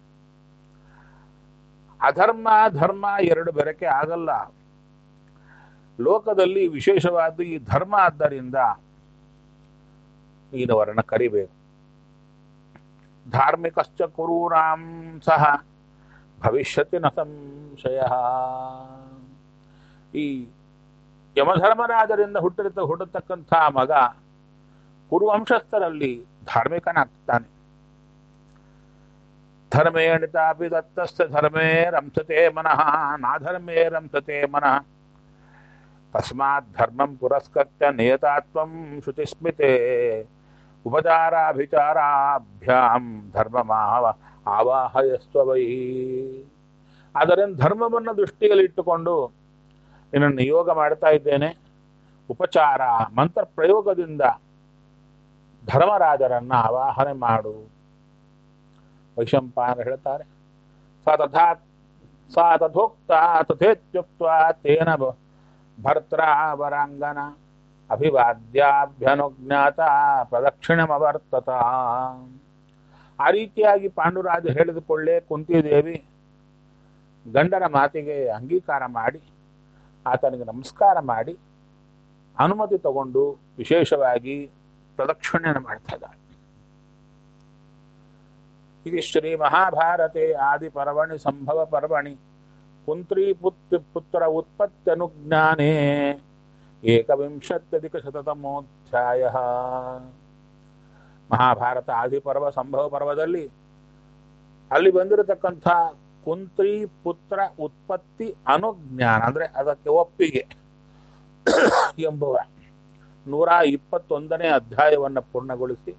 ಅಧರ್ಮ ಧರ್ಮ ಎರಡು ಬೆರಕೆ ಆಗಲ್ಲ. ಲೋಕದಲ್ಲಿ ವಿಶೇಷವಾದ ಈ ಧರ್ಮ ಆದ್ದರಿಂದ ನೀನು ಅವರನ್ನು ಕರಿಬೇಕು. ಧಾರ್ಮಿಕಶ್ಚ ಕುರೂನಾಂ ಸಹ ಭವಿಷ್ಯತಿ ನ ಸಂಶಯ. ಈ ಯಮಧರ್ಮರಾಜರಿಂದ ಹುಟ್ಟತಕ್ಕಂಥ ಮಗ ಕುರುವಂಶಸ್ಥರಲ್ಲಿ ಧಾರ್ಮಿಕನಾಗ್ತಾನೆ. ಧರ್ಮೇಣಿತಾಪಿ ದತ್ತಸ್ಥ ಧರ್ಮೇ ರಂಸತೆ ಮನಃ ನಾಧರ್ಮೇ ರಂಸತೆ ಮನಃ ತಸ್ಮಾತ್ ಧರ್ಮಂ ಪುರಸ್ಕೃತ್ಯ ನಿಯತಾತ್ವಂ ಶ್ರುತಿಸ್ಮಿತೆ ಉಪಚಾರಾಭಿಚಾರಾಭ್ಯಾಂ ಧರ್ಮಮಾವ ಆವಾಹಯಸ್ವ ವೈ. ಆದ್ದರಿಂದ ಧರ್ಮವನ್ನು ದೃಷ್ಟಿಯಲ್ಲಿಟ್ಟುಕೊಂಡು ನಿನ್ನನ್ನು ನಿಯೋಗ ಮಾಡ್ತಾ ಇದ್ದೇನೆ. ಉಪಚಾರ ಮಂತ್ರ ಪ್ರಯೋಗದಿಂದ ಧರ್ಮರಾಜರನ್ನ ಆವಾಹನೆ ಮಾಡು. ವೈಶಂಪಾಯನ ಹೇಳ್ತಾರೆ, ಸಾ ತಥೋಕ್ತ ತಥೇತ್ಯುಕ್ತ್ವಾ ತೇನ ಭರ್ತ್ರಾವರಾಂಗನ ಅಭಿವಾದ್ಯಾಭ್ಯನುಜ್ಞಾತ ಪ್ರದಕ್ಷಿಣಮವರ್ತತ. ಆ ರೀತಿಯಾಗಿ ಪಾಂಡುರಾಜ ಹೇಳಿದುಕೊಳ್ಳೆ ಕುಂತಿದೇವಿ ಗಂಡನ ಮಾತಿಗೆ ಅಂಗೀಕಾರ ಮಾಡಿ ಆತನಿಗೆ ನಮಸ್ಕಾರ ಮಾಡಿ ಅನುಮತಿ ತಗೊಂಡು ವಿಶೇಷವಾಗಿ ಪ್ರದಕ್ಷಿಣೆಯನ್ನು ಮಾಡ್ತಾ ಇದ್ದಾಳೆ. ಇದು ಶ್ರೀ ಮಹಾಭಾರತೆ ಆದಿ ಪರ್ವಣಿ ಸಂಭವ ಪರ್ವಣಿ ಕುಂತ್ರೀ ಪುತ್ರ ಉತ್ಪತ್ತ್ಯನುಜ್ಞಾನೇ ಏಕವಿಂಶತ್ಯಧಿಕಶತತಮೋಧ್ಯಾಯ. ಮಹಾಭಾರತ ಆದಿಪರ್ವ ಸಂಭವ ಪರ್ವದಲ್ಲಿ ಅಲ್ಲಿ ಬಂದಿರತಕ್ಕಂಥ ಕುಂತ್ರಿ ಪುತ್ರ ಉತ್ಪತ್ತಿ ಅನುಜ್ಞಾನ ಅಂದ್ರೆ ಅದಕ್ಕೆ ಒಪ್ಪಿಗೆ ಎಂಬುವ 121ನೇ ಅಧ್ಯಾಯವನ್ನು ಪೂರ್ಣಗೊಳಿಸಿ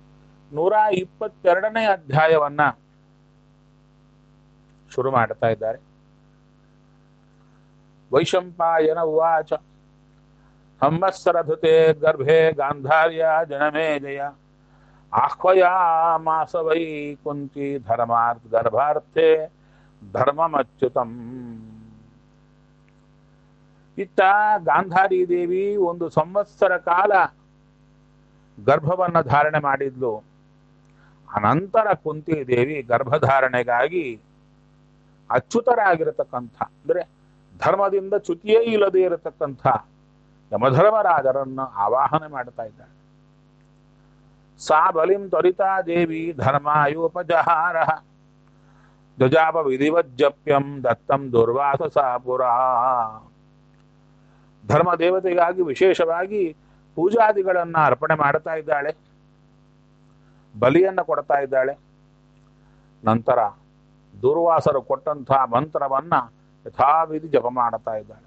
122ನೇ ಅಧ್ಯಾಯವನ್ನ ಶುರು ಮಾಡ್ತಾ ಇದ್ದಾರೆ. ವೈಶಂಪಾಯನ ಉವಾಚ ಸಂವತ್ಸರಧುತೆ ಗರ್ಭೆ ಗಾಂಧಾರ್ಯ ಜನಮೇ ಜಯ ಆಹ್ವಯಾಮಾಸ ವೈ ಕುಂತಿ ಧರ್ಮಾರ್ಥ ಗರ್ಭಾರ್ಥೆ ಧರ್ಮಮಚ್ಯುತಂ. ಇತ್ತ ಗಾಂಧಾರಿ ದೇವಿ ಒಂದು ಸಂವತ್ಸರ ಕಾಲ ಗರ್ಭವನ್ನು ಧಾರಣೆ ಮಾಡಿದ್ಲು. ಅನಂತರ ಕುಂತಿ ದೇವಿ ಗರ್ಭಧಾರಣೆಗಾಗಿ ಅಚ್ಯುತರಾಗಿರತಕ್ಕಂಥ ಅಂದ್ರೆ ಧರ್ಮದಿಂದ ಚ್ಯುತಿಯೇ ಇಲ್ಲದೆ ಇರತಕ್ಕಂಥ ಯಮಧರ್ಮರಾಜರನ್ನು ಆವಾಹನೆ ಮಾಡ್ತಾ ಇದ್ದಾಳೆ. ಸಾ ಬಲಿಂ ತ್ವರಿತಾ ದೇವಿ ಧರ್ಮಾಯೋಪಜಹಾರ ಜಜಾಪ ವಿಧಿವಜ್ಜಪ್ಯಂ ದತ್ತಂ ದುರ್ವಾಸಸಾಪುರ. ಧರ್ಮ ದೇವತೆಗಾಗಿ ವಿಶೇಷವಾಗಿ ಪೂಜಾದಿಗಳನ್ನ ಅರ್ಪಣೆ ಮಾಡ್ತಾ ಇದ್ದಾಳೆ, ಬಲಿಯನ್ನ ಕೊಡ್ತಾ ಇದ್ದಾಳೆ. ನಂತರ ದುರ್ವಾಸರು ಕೊಟ್ಟಂತಹ ಮಂತ್ರವನ್ನ ಯಥಾವಿಧಿ ಜಪ ಮಾಡ್ತಾ ಇದ್ದಾಳೆ.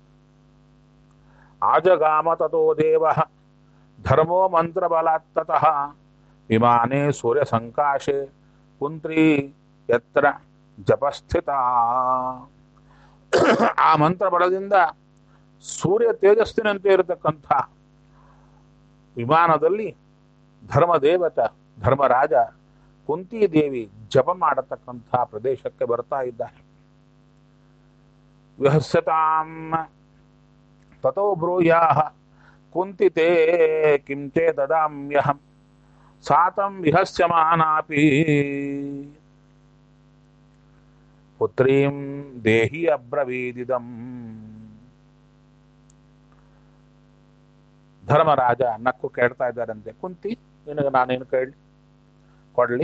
ಆಜಗಾಮ ತಥೋ ದೇವ ಧರ್ಮೋ ಮಂತ್ರ ಬಲಾತ್ತತಃ ವಿಮಾನೇ ಸೂರ್ಯ ಸಂಕಾಶೆ ಕುಂತ್ರಿ ಯತ್ರ ಜಪಸ್ಥಿತ. ಆ ಮಂತ್ರ ಬಲದಿಂದ ಸೂರ್ಯ ತೇಜಸ್ಸಿನಂತೆ ಇರತಕ್ಕಂಥ ವಿಮಾನದಲ್ಲಿ ಧರ್ಮದೇವತ ಧರ್ಮರಾಜ ಕುಂತಿ ದೇವಿ ಜಪ ಮಾಡತಕ್ಕಂಥ ಪ್ರದೇಶಕ್ಕೆ ಬರ್ತಾ ಇದ್ದಾರೆ. ವಿಹಸ್ಯತಾಂ ತಥೋ ಬ್ರೂಯಾಹ ಕುಂತಿತೇ ಕಿಂಚೇ ದದಾಮ್ಯಹಂ ಸಾತಂ ವಿಹಸ್ಯಮಾನಾಪಿ ಪುತ್ರೀಂ ದೇಹಿ ಅಬ್ರವೀದಿದಂ. ಧರ್ಮರಾಜ ನಕ್ಕು ಕೇಳ್ತಾ ಇದ್ದಾರಂತೆ, ಕುಂತಿ ನಿನಗೆ ನಾನೇನು ಕೊಡ್ಲಿ?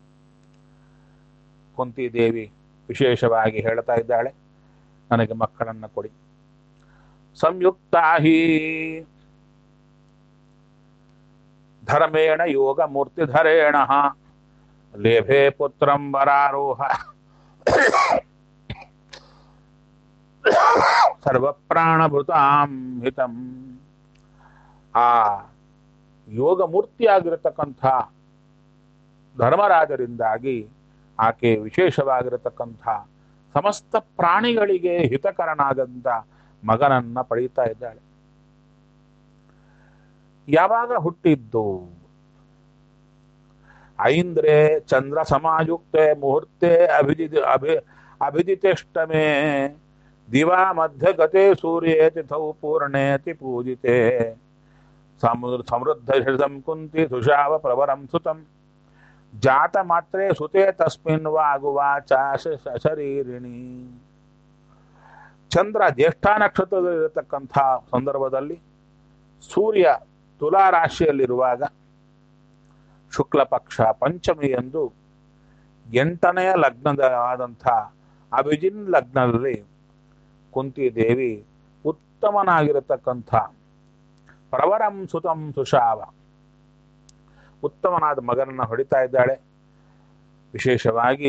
ಕುಂತಿ ದೇವಿ ವಿಶೇಷವಾಗಿ ಹೇಳ್ತಾ ಇದ್ದಾಳೆ, ನನಗೆ ಮಕ್ಕಳನ್ನ ಕೊಡಿ. ಸಂಯುಕ್ತಾಹಿ ಧರ್ಮೇಣ ಯೋಗ ಮೂರ್ತಿಧರೇಣ ಲೇಭೆ ಪುತ್ರಂ ವರಾರೋಹ ಸರ್ವಪ್ರಾಣಭೃತಾಂ ಹಿತಂ. ಆ ಯೋಗ ಮೂರ್ತಿಯಾಗಿರತಕ್ಕಂಥ ಧರ್ಮರಾಜರಿಂದಾಗಿ ಆಕೆ ವಿಶೇಷವಾಗಿರತಕ್ಕಂಥ ಸಮಸ್ತ ಪ್ರಾಣಿಗಳಿಗೆ ಹಿತಕರನಾದಂಥ ಮಗನನ್ನ ಪಡೀತಾ ಇದ್ದಾಳೆ. ಯಾವಾಗ ಹುಟ್ಟಿದ್ದು? ಐಂದ್ರೆ ಚಂದ್ರ ಸಮಾಯುಕ್ತೆ ಮುಹೂರ್ತೆ ಅಭಿಜಿತೇಷ್ಟಮೇ ದಿವಾ ಮಧ್ಯ ಗತೆ ಸೂರ್ಯೇ ತಿಥೌ ಪೂರ್ಣೇತಿ ಪೂಜಿತೆ ಸಮೃದ್ಧ ಹೃದಂ ಕುಂತಿ ಸುಷಾವ ಪ್ರವರಂ ಸುತಂ ಜಾತ ಮಾತ್ರೇ ಸುತೆ ತಸ್ಮಿನ್ ವಾಗುವಾಚ ಶರೀರಿಣಿ. ಚಂದ್ರ ಜ್ಯೇಷ್ಠ ನಕ್ಷತ್ರದಲ್ಲಿರತಕ್ಕಂಥ ಸಂದರ್ಭದಲ್ಲಿ ಸೂರ್ಯ ತುಲಾ ರಾಶಿಯಲ್ಲಿರುವಾಗ ಶುಕ್ಲ ಪಕ್ಷ ಪಂಚಮಿ ಎಂದು 8ನೇ ಲಗ್ನದ ಆದಂಥ ಅಭಿಜಿನ್ ಲಗ್ನದಲ್ಲಿ ಕುಂತಿದೇವಿ ಉತ್ತಮನಾಗಿರತಕ್ಕಂಥ ಪ್ರವರಂ ಸುತಂ ಸುಷಾವ ಉತ್ತಮನಾದ ಮಗನನ್ನ ಹೊಡಿತಾ ಇದ್ದಾಳೆ. ವಿಶೇಷವಾಗಿ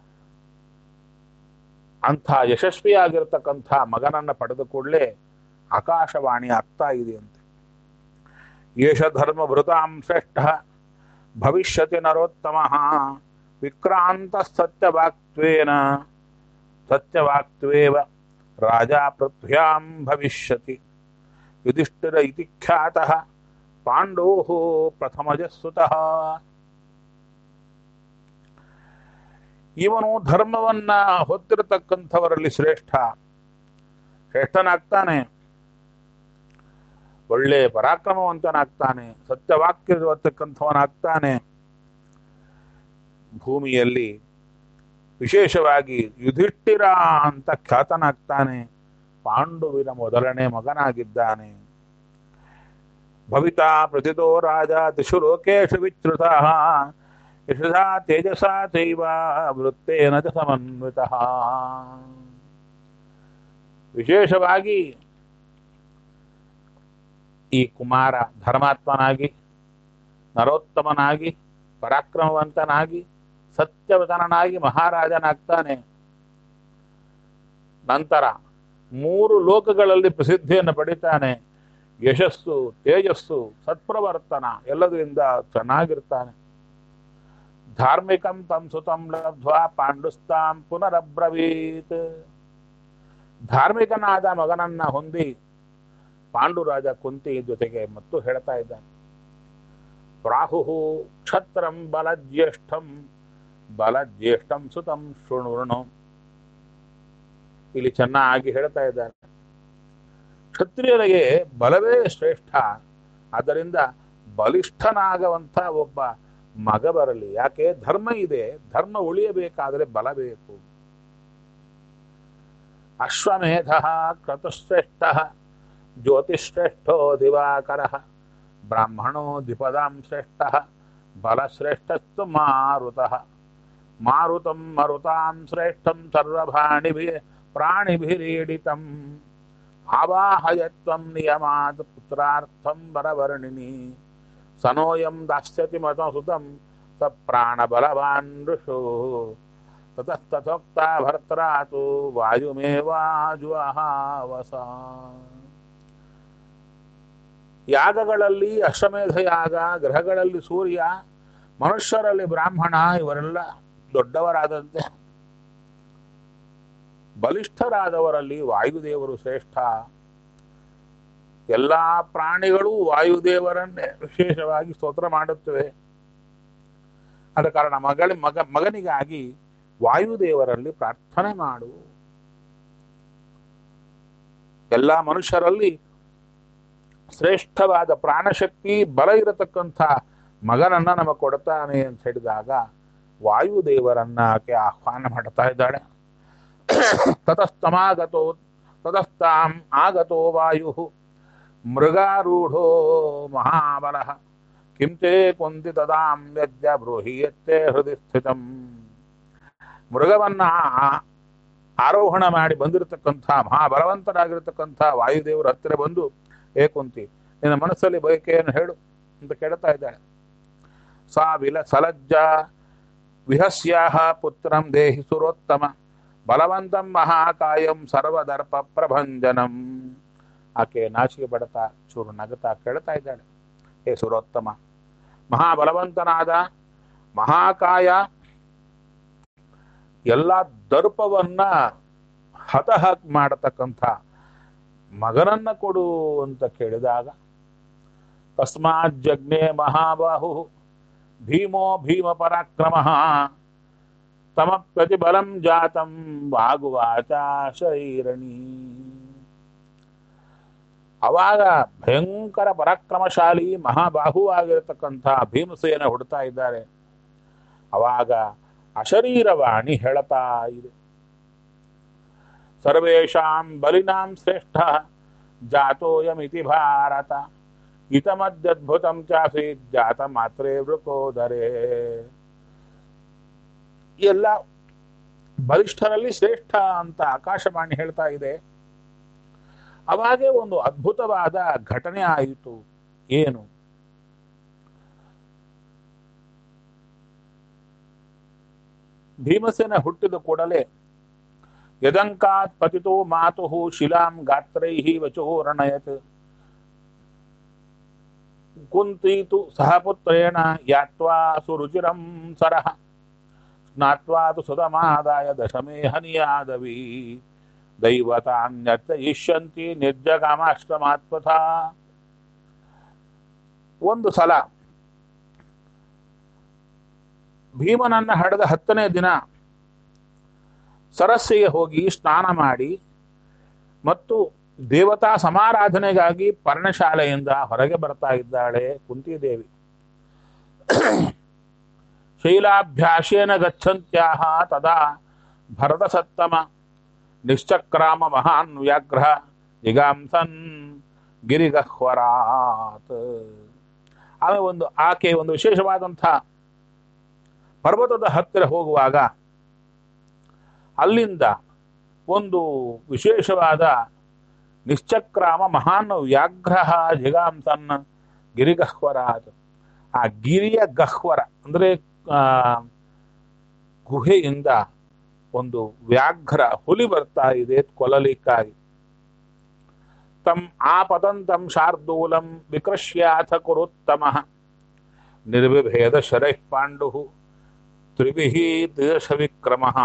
ಅಂಥ ಯಶಸ್ವಿಯಾಗಿರತಕ್ಕಂಥ ಮಗನನ್ನ ಪಡೆದ ಕೂಡಲೇ ಆಕಾಶವಾಣಿ ಆಗ್ತಾ ಇದೆಯಂತೆ. ಯೇಷ ಧರ್ಮಭೃತಾಂ ಶ್ರೇಷ್ಠ ಭವಿಷ್ಯತಿ ನರೋತ್ತಮಃ ವಿಕ್ರಾಂತ ಸತ್ಯವಾಕ್ತ್ವೇವ ರಾಜಾ ಪೃಥ್ವ್ಯಾಂ ಭವಿಷ್ಯತಿ ಯುಧಿಷ್ಠಿರ ಇತಿ ಖ್ಯಾತಃ ಪಾಂಡೋಃ ಪ್ರಥಮಜಸ್ಸುತಃ. ಇವನು ಧರ್ಮವನ್ನ ಹೊತ್ತಿರತಕ್ಕಂಥವರಲ್ಲಿ ಶ್ರೇಷ್ಠನಾಗ್ತಾನೆ, ಒಳ್ಳೆ ಪರಾಕ್ರಮವಂತನಾಗ್ತಾನೆ, ಸತ್ಯವಾಕ್ಯದವರ್ತಕ್ಕಂಥವನಾಗ್ತಾನೆ. ಭೂಮಿಯಲ್ಲಿ ವಿಶೇಷವಾಗಿ ಯುಧಿಷ್ಠಿರ ಅಂತ ಖ್ಯಾತನಾಗ್ತಾನೆ. ಪಾಂಡುವಿನ ಮೊದಲನೇ ಮಗನಾಗಿದ್ದಾನೆ. ಭವಿತಾ ಪ್ರತಿದೋ ರಾಜ ದಿಶು ಲೋಕೇಶು ವಿಚ್ಯುತಃ ಯಶಸಾ ತೇಜಸಾ ಚೈವ ವೃತ್ತೇನ ಚ ಸಮನ್ವಿತಃ. ವಿಶೇಷವಾಗಿ ಈ ಕುಮಾರ ಧರ್ಮಾತ್ಮನಾಗಿ, ನರೋತ್ತಮನಾಗಿ, ಪರಾಕ್ರಮವಂತನಾಗಿ, ಸತ್ಯವತನಾಗಿ ಮಹಾರಾಜನಾಗ್ತಾನೆ. ನಂತರ 3 ಲೋಕಗಳಲ್ಲಿ ಪ್ರಸಿದ್ಧಿಯನ್ನು ಪಡಿತಾನೆ. ಯಶಸ್ಸು, ತೇಜಸ್ಸು, ಸತ್ಪ್ರವರ್ತನ ಎಲ್ಲದರಿಂದ ಚೆನ್ನಾಗಿರ್ತಾನೆ. ಧಾರ್ಮಿಕಂ ತಂ ಸುತಂ ಲಬ್ಧ್ವಾ ಪಾಂಡುಸ್ತಾಂ ಪುನರಬ್ರವೀತ್. ಧಾರ್ಮಿಕನಾದ ಮಗನನ್ನ ಹೊಂದಿ ಪಾಂಡುರಾಜ ಕುಂತಿ ಜೊತೆಗೆ ಮತ್ತು ಹೇಳ್ತಾ ಇದ್ದಾನೆ. ಪ್ರಾಹುಹು ಕ್ಷತ್ರಂ ಬಲಜ್ಯೇಷ್ಠಂ ಸುತಂ ಶೃಣು. ಇಲ್ಲಿ ಚೆನ್ನಾಗಿ ಹೇಳ್ತಾ ಇದ್ದಾನೆ. ಕ್ಷತ್ರಿಯರಿಗೆ ಬಲವೇ ಶ್ರೇಷ್ಠ, ಆದ್ದರಿಂದ ಬಲಿಷ್ಠನಾಗುವಂಥ ಒಬ್ಬ ಮಗ ಬರಲಿ. ಯಾಕೆ? ಧರ್ಮ ಇದೆ, ಧರ್ಮ ಉಳಿಯಬೇಕಾದರೆ ಬಲ ಬೇಕು. ಅಶ್ವಮೇಧ ಕ್ರತುಶ್ರೇಷ್ಠ ಜ್ಯೋತಿಶ್ರೇಷ್ಠೋ ದಿವಾಕರ ಬ್ರಾಹ್ಮಣೋ ದ್ವಿಪದಾಂ ಶ್ರೇಷ್ಠ ಬಲಶ್ರೇಷ್ಠಸ್ತು ಮಾರುತಂ ಮರುತಾಂ ಶ್ರೇಷ್ಠಂ ಪ್ರಾಣಿಭಿರೀಡಿತಂ ಆವಾಹಯತ್ವಂ ನಿಯಮಾತ್ ಪುತ್ರಾರ್ಥಂ ವರವರ್ಣಿನಿ ಸನೋಯಂ ದಾಸ್ಯತಿ ಮತಸುತಂ ಸ ಪ್ರಾಣಬಲವಾನ್ ಋಷೋ ತತಸ್ತಥೋಕ್ತ ಭರ್ತ್ರಾತು ವಾಯುಮೇವಾಜುವಹಾವಸ. ಯಾಗಗಳಲ್ಲಿ ಅಶ್ವಮೇಧ ಯಾಗ, ಗ್ರಹಗಳಲ್ಲಿ ಸೂರ್ಯ, ಮನುಷ್ಯರಲ್ಲಿ ಬ್ರಾಹ್ಮಣ, ಇವರೆಲ್ಲ ದೊಡ್ಡವರಾದಂತೆ ಬಲಿಷ್ಠರಾದವರಲ್ಲಿ ವಾಯುದೇವರು ಶ್ರೇಷ್ಠ. ಎಲ್ಲಾ ಪ್ರಾಣಿಗಳು ವಾಯುದೇವರನ್ನೇ ವಿಶೇಷವಾಗಿ ಸ್ತೋತ್ರ ಮಾಡುತ್ತವೆ. ಆದ ಕಾರಣ ಮಗನಿಗಾಗಿ ವಾಯುದೇವರಲ್ಲಿ ಪ್ರಾರ್ಥನೆ ಮಾಡು. ಎಲ್ಲ ಮನುಷ್ಯರಲ್ಲಿ ಶ್ರೇಷ್ಠವಾದ ಪ್ರಾಣಶಕ್ತಿ, ಬಲ ಇರತಕ್ಕಂಥ ಮಗನನ್ನ ನಮಗೆ ಕೊಡ್ತಾನೆ ಅಂತ ಹೇಳಿದಾಗ ವಾಯುದೇವರನ್ನ ಆಕೆ ಆಹ್ವಾನ ಮಾಡ್ತಾ ಇದ್ದಾಳೆ. ತತಸ್ತಾಂ ಆಗತೋ ವಾಯು ಮೃಗಾರೂಢೋ ಮಹಾಬಲ ಕಿಂತೆ ಕುಂತಿ ತದಾಂ ಯಜ್ಞ ಬ್ರೂಹೀಯತ್ತೆ ಹೃದಯ ಸ್ಥಿತಂ. ಮೃಗವನ್ನ ಆರೋಹಣ ಮಾಡಿ ಬಂದಿರತಕ್ಕಂಥ ಮಹಾಬಲವಂತರಾಗಿರ್ತಕ್ಕಂಥ ವಾಯುದೇವರ ಹತ್ತಿರ ಬಂದು, ಏ ಕುಂತಿ, ನಿನ್ನ ಮನಸ್ಸಲ್ಲಿ ಬಯಕೆಯನ್ನು ಹೇಳು ಅಂತ ಕೇಳ್ತಾ ಇದ್ದಾಳೆ. ಸಾ ಸಲಜ್ಜ ವಿಹಸ್ಯಾಹ ಪುತ್ರಂ ದೇಹಿ ಸುರೋತ್ತಮ ಬಲವಂತಂ ಮಹಾಕಾಯಂ ಸರ್ವದರ್ಪ ಪ್ರಭಂಜನಂ. ಆಕೆ ನಾಚಿಕೆ ಪಡ್ತಾ ಚೂರು ನಗತಾ ಕೇಳ್ತಾ ಇದ್ದಾಳೆ, ಹೇ ಸುರೋತ್ತಮ, ಮಹಾಬಲವಂತನಾದ ಮಹಾಕಾಯ ಎಲ್ಲ ದರ್ಪವನ್ನ ಹತಹಾಕ್ ಮಾಡತಕ್ಕಂಥ ಮಗನನ್ನ ಕೊಡು ಅಂತ ಕೇಳಿದಾಗ, ತಸ್ಮಾತ್ ಜಗ್ನೇ ಮಹಾಬಾಹು ಭೀಮೋ ಭೀಮ ಪರಾಕ್ರಮ ತಮ ಪ್ರತಿಬಲಂ ಜಾತಂ ವಾಗುವಾಚ ಶರೀರಣಿ. ಅವಾಗ ಭಯಂಕರ ಪರಾಕ್ರಮಶಾಲಿ ಮಹಾಬಾಹುವಾಗಿರತಕ್ಕಂಥ ಭೀಮಸೇನ ಹುಡ್ತಾ ಇದ್ದಾರೆ. ಅವಾಗ ಅಶರೀರವಾಣಿ ಹೇಳ್ತಾ ಇದೆ, ಸರ್ವೇಷಾಂ ಬಲಿನಾಂ ಶ್ರೇಷ್ಠ ಜಾತೋಯಮಿತಿ ಭಾರತ ಇತಮದ್ಯದ್ಭುತಂ ಚಾಸೀತ್ ಜಾತ ಮಾತ್ರೇ ವೃಕೋದರೇ. ಎಲ್ಲ ಬಲಿಷ್ಠರಲ್ಲಿ ಶ್ರೇಷ್ಠ ಅಂತ ಆಕಾಶವಾಣಿ ಹೇಳ್ತಾ ಇದೆ. ಅವಾಗೇ ಒಂದು ಅದ್ಭುತವಾದ ಘಟನೆ ಆಯಿತು. ಏನು? ಭೀಮಸೇನ ಹುಟ್ಟಿದ ಕೂಡಲೇ ಯದಂಕಾತ್ ಪತಿತೋ ಮಾತುಃ ಶಿಲಾಂ ಗಾತ್ರೈಃ ವಚೋರಣಯತ್ ಕುಂತೀತು ಸಹ ಪುತ್ರೇಣ ಯಾತ್ವಾ ಸುರುಚಿರಂ ಸರಃ ಸ್ನಾತ್ವಾ ತು ಸುತಮಾದಾಯ ದಶಮೇ ಹನಿಯಾದವಿ ದೈವತಾನ್ಯರ್ಥಯಿಷ್ಯಂತಿ ನಿರ್ಜಗಾಮಾಶ್ರಮಾತ್ಮಥಾ. ಒಂದು ಸಲ ಭೀಮನನ್ನ ಹಡೆದ 10ನೇ ದಿನ ಸರಸ್ಸಿಗೆ ಹೋಗಿ ಸ್ನಾನ ಮಾಡಿ ಮತ್ತು ದೇವತಾ ಸಮಾರಾಧನೆಗಾಗಿ ಪರ್ಣಶಾಲೆಯಿಂದ ಹೊರಗೆ ಬರ್ತಾ ಇದ್ದಾಳೆ ಕುಂತಿದೇವಿ. ಶೈಲಾಭ್ಯಾಸೇನ ಗಚ್ಚಂತ್ಯಾಹ ತದಾ ಭರತ ಸತ್ತಮ ನಿಶ್ಚಕ್ರಾಮ ಮಹಾನ್ ವ್ಯಾಘ್ರ ಜಿಗಾಂಸನ್ ಗಿರಿಗಹ್ವರಾತ್. ಆಕೆ ಒಂದು ವಿಶೇಷವಾದಂಥ ಪರ್ವತದ ಹತ್ತಿರ ಹೋಗುವಾಗ ಅಲ್ಲಿಂದ ಒಂದು ವಿಶೇಷವಾದ ನಿಶ್ಚಕ್ರಾಮ ಮಹಾನ್ ವ್ಯಾಘ್ರ ಜಿಗಾಂಸನ್ ಗಿರಿಗಹ್ವರಾತ್. ಆ ಗಿರಿಯ ಗಹ್ವರ ಅಂದ್ರೆ ಗುಹೆಯಿಂದ ಒಂದು ವ್ಯಾಘ್ರ ಹುಲಿ ಬರ್ತಾ ಇದೆ ಕೊಲ್ಲಲಿಕ್ಕಾಗಿ. ತಂ ಆಪತಂತಂ ಶಾರ್ದೂಲಂ ವಿಕೃಷ್ಯಾಥ ಕುರುತ್ತಮಃ ನಿರ್ವಿಭೇದ ಶರೈಃ ಪಾಂಡುಃ ತ್ರಿಭಿಃ ದೇಶ ವಿಕ್ರಮಃ.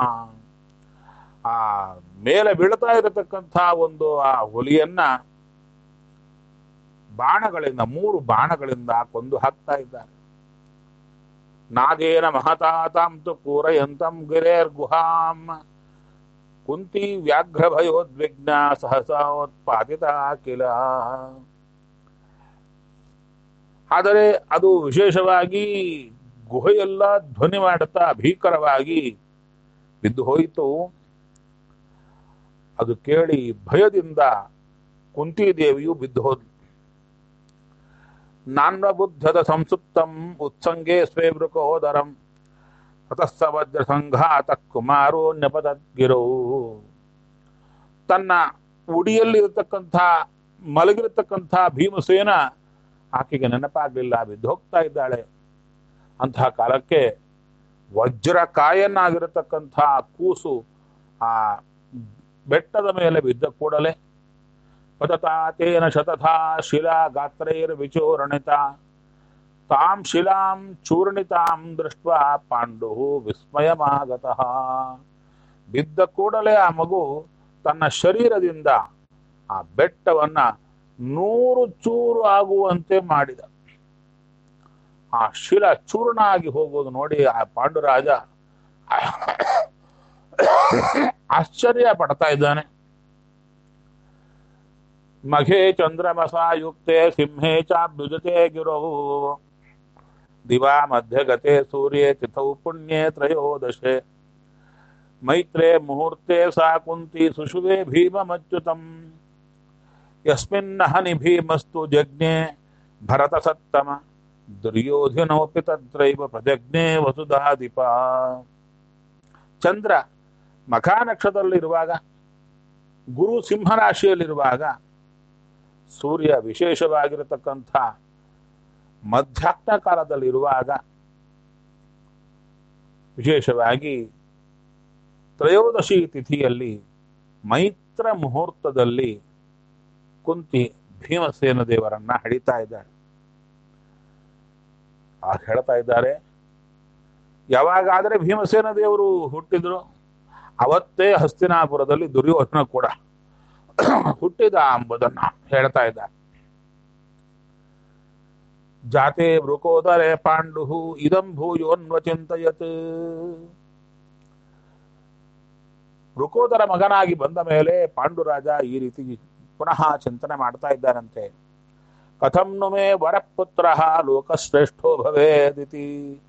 ಆ ಮೇಲೆ ಬೀಳ್ತಾ ಇರತಕ್ಕಂಥ ಒಂದು ಆ ಹುಲಿಯನ್ನ ಬಾಣಗಳಿಂದ 3 ಬಾಣಗಳಿಂದ ಕೊಂದು ಹಾಕ್ತಾ ಇದ್ದಾರೆ. ನಾಗೇನ ಮಹತಾತಾಂ ತು ಪೂರಯಂತಂ ಗಿರೇರ್ ಗುಹಾಂ ಕುಂತಿ ವ್ಯಾಘ್ರ ಭಯೋದ್ವಿಗ್ನ ಸಹಸೋತ್ಪಾದಿತ ಕಿಲ. ಆದರೆ ಅದು ವಿಶೇಷವಾಗಿ ಗುಹೆಯೆಲ್ಲ ಧ್ವನಿ ಮಾಡುತ್ತಾ ಭೀಕರವಾಗಿ ಬಿದ್ದು ಹೋಯಿತು. ಅದು ಕೇಳಿ ಭಯದಿಂದ ಕುಂತಿದೇವಿಯು ಬಿದ್ದು ಹೋದ್ಲು. ನಾನ್ವಬುದ್ಧದ ಸಂಸುಪ್ತಂ ಉತ್ಸಂಗೇ ಸ್ವೇ ವೃಕೋದರಂ ತತಸ್ಸ ವಜ್ರ ಸಂಘಾತ ಕುಮಾರೋ ನ್ಯಪತದ್ಗಿರೋ. ತನ್ನ ಉಡಿಯಲ್ಲಿರತಕ್ಕಂಥ ಮಲಗಿರತಕ್ಕಂಥ ಭೀಮಸೇನ ಆಕೆಗೆ ನೆನಪಾಗಲಿಲ್ಲ, ಬಿದ್ದು ಹೋಗ್ತಾ ಇದ್ದಾಳೆ. ಅಂತಹ ಕಾಲಕ್ಕೆ ವಜ್ರಕಾಯನ್ನಾಗಿರತಕ್ಕಂಥ ಕೂಸು ಆ ಬೆಟ್ಟದ ಮೇಲೆ ಬಿದ್ದ ಕೂಡಲೇ ಪತತಾತೇನ ಶತಥಾ ಶಿಲಾ ಗಾತ್ರೈರ್ ವಿಚೂರ್ಣಿತ ತಾಂ ಶಿಲಾಂ ಚೂರ್ಣಿತಾಂ ದೃಷ್ಟ್ವಾ ಪಾಂಡು ವಿಸ್ಮಯಮಾಗತಃ. ಬಿದ್ದ ಕೂಡಲೇ ಆ ಮಗು ತನ್ನ ಶರೀರದಿಂದ ಆ ಬೆಟ್ಟವನ್ನ 100 ಚೂರು ಆಗುವಂತೆ ಮಾಡಿದ. ಆ ಶಿಲ ಚೂರ್ಣ ಆಗಿ ಹೋಗುವುದು ನೋಡಿ ಆ ಪಾಂಡುರಾಜ ಆಶ್ಚರ್ಯ ಪಡ್ತಾ ಇದ್ದಾನೆ. ಮಘೇ ಚಂದ್ರಮಸಾಯುಕ್ತೆ ಸಿಂಹೇ ಚಾಬ್ದುಜತೆ ಗಿರೋ ದಿವಾ ಮಧ್ಯಗತೆ ಸೂರ್ಯೇ ತಿಥೌ ಪುಣ್ಯೇ ತ್ರಯೋದಶೆ ಮೈತ್ರೇ ಮುಹೂರ್ತೆ ಸಾ ಕುಂತಿ ಸುಷುವೆ ಭೀಮಮಚ್ಯುತಂ ಯಸ್ಮಿನ್ನ ಹನಿ ಭೀಮಸ್ತು ಜಜ್ಞೆ ಭರತ ಸತ್ತಮ ದುರ್ಯೋಧನೋಪಿ ತತ್ರೈವ ಪ್ರಜಜ್ಞೆ ವಸುಧಾಧಿಪ. ಚಂದ್ರ ಮಖಾ ನಕ್ಷತ್ರದಲ್ಲಿರುವಾಗ, ಗುರು ಸಿಂಹರಾಶಿಯಲ್ಲಿರುವಾಗ, ಸೂರ್ಯ ವಿಶೇಷವಾಗಿರತಕ್ಕಂಥ ಮಧ್ಯಾಹ್ನ ಕಾಲದಲ್ಲಿರುವಾಗ, ವಿಶೇಷವಾಗಿ ತ್ರಯೋದಶಿ ತಿಥಿಯಲ್ಲಿ ಮೈತ್ರ ಮುಹೂರ್ತದಲ್ಲಿ ಕುಂತಿ ಭೀಮಸೇನ ದೇವರನ್ನ ಹಿಡಿತಾ ಇದ್ದಾಳೆ. ಆಗ ಹೇಳ್ತಾ ಇದ್ದಾರೆ, ಯಾವಾಗಾದರೆ ಭೀಮಸೇನ ದೇವರು ಹುಟ್ಟಿದ್ರು ಅವತ್ತೇ ಹಸ್ತಿನಾಪುರದಲ್ಲಿ ದುರ್ಯೋಧನ ಕೂಡ ಹುಟ್ಟಿದ ಎಂಬುದನ್ನ ಹೇಳ್ತಾ ಇದ್ದಾರೆ. ಜಾತೆ ವೃಕೋದರೇ ಪಾಂಡು ಇದಂ ಭೂಯೋನ್ವಚಿಂತಯತ್. ರುಕೋದರ ಮಗನಾಗಿ ಬಂದ ಮೇಲೆ ಪಾಂಡುರಾಜ ಈ ರೀತಿ ಪುನಃ ಚಿಂತನೆ ಮಾಡ್ತಾ ಇದ್ದಾನಂತೆ. ಕಥಂ ನು ಮೇ ವರಪುತ್ರ ಲೋಕಶ್ರೇಷ್ಠೋ ಭವೇದಿತಿ.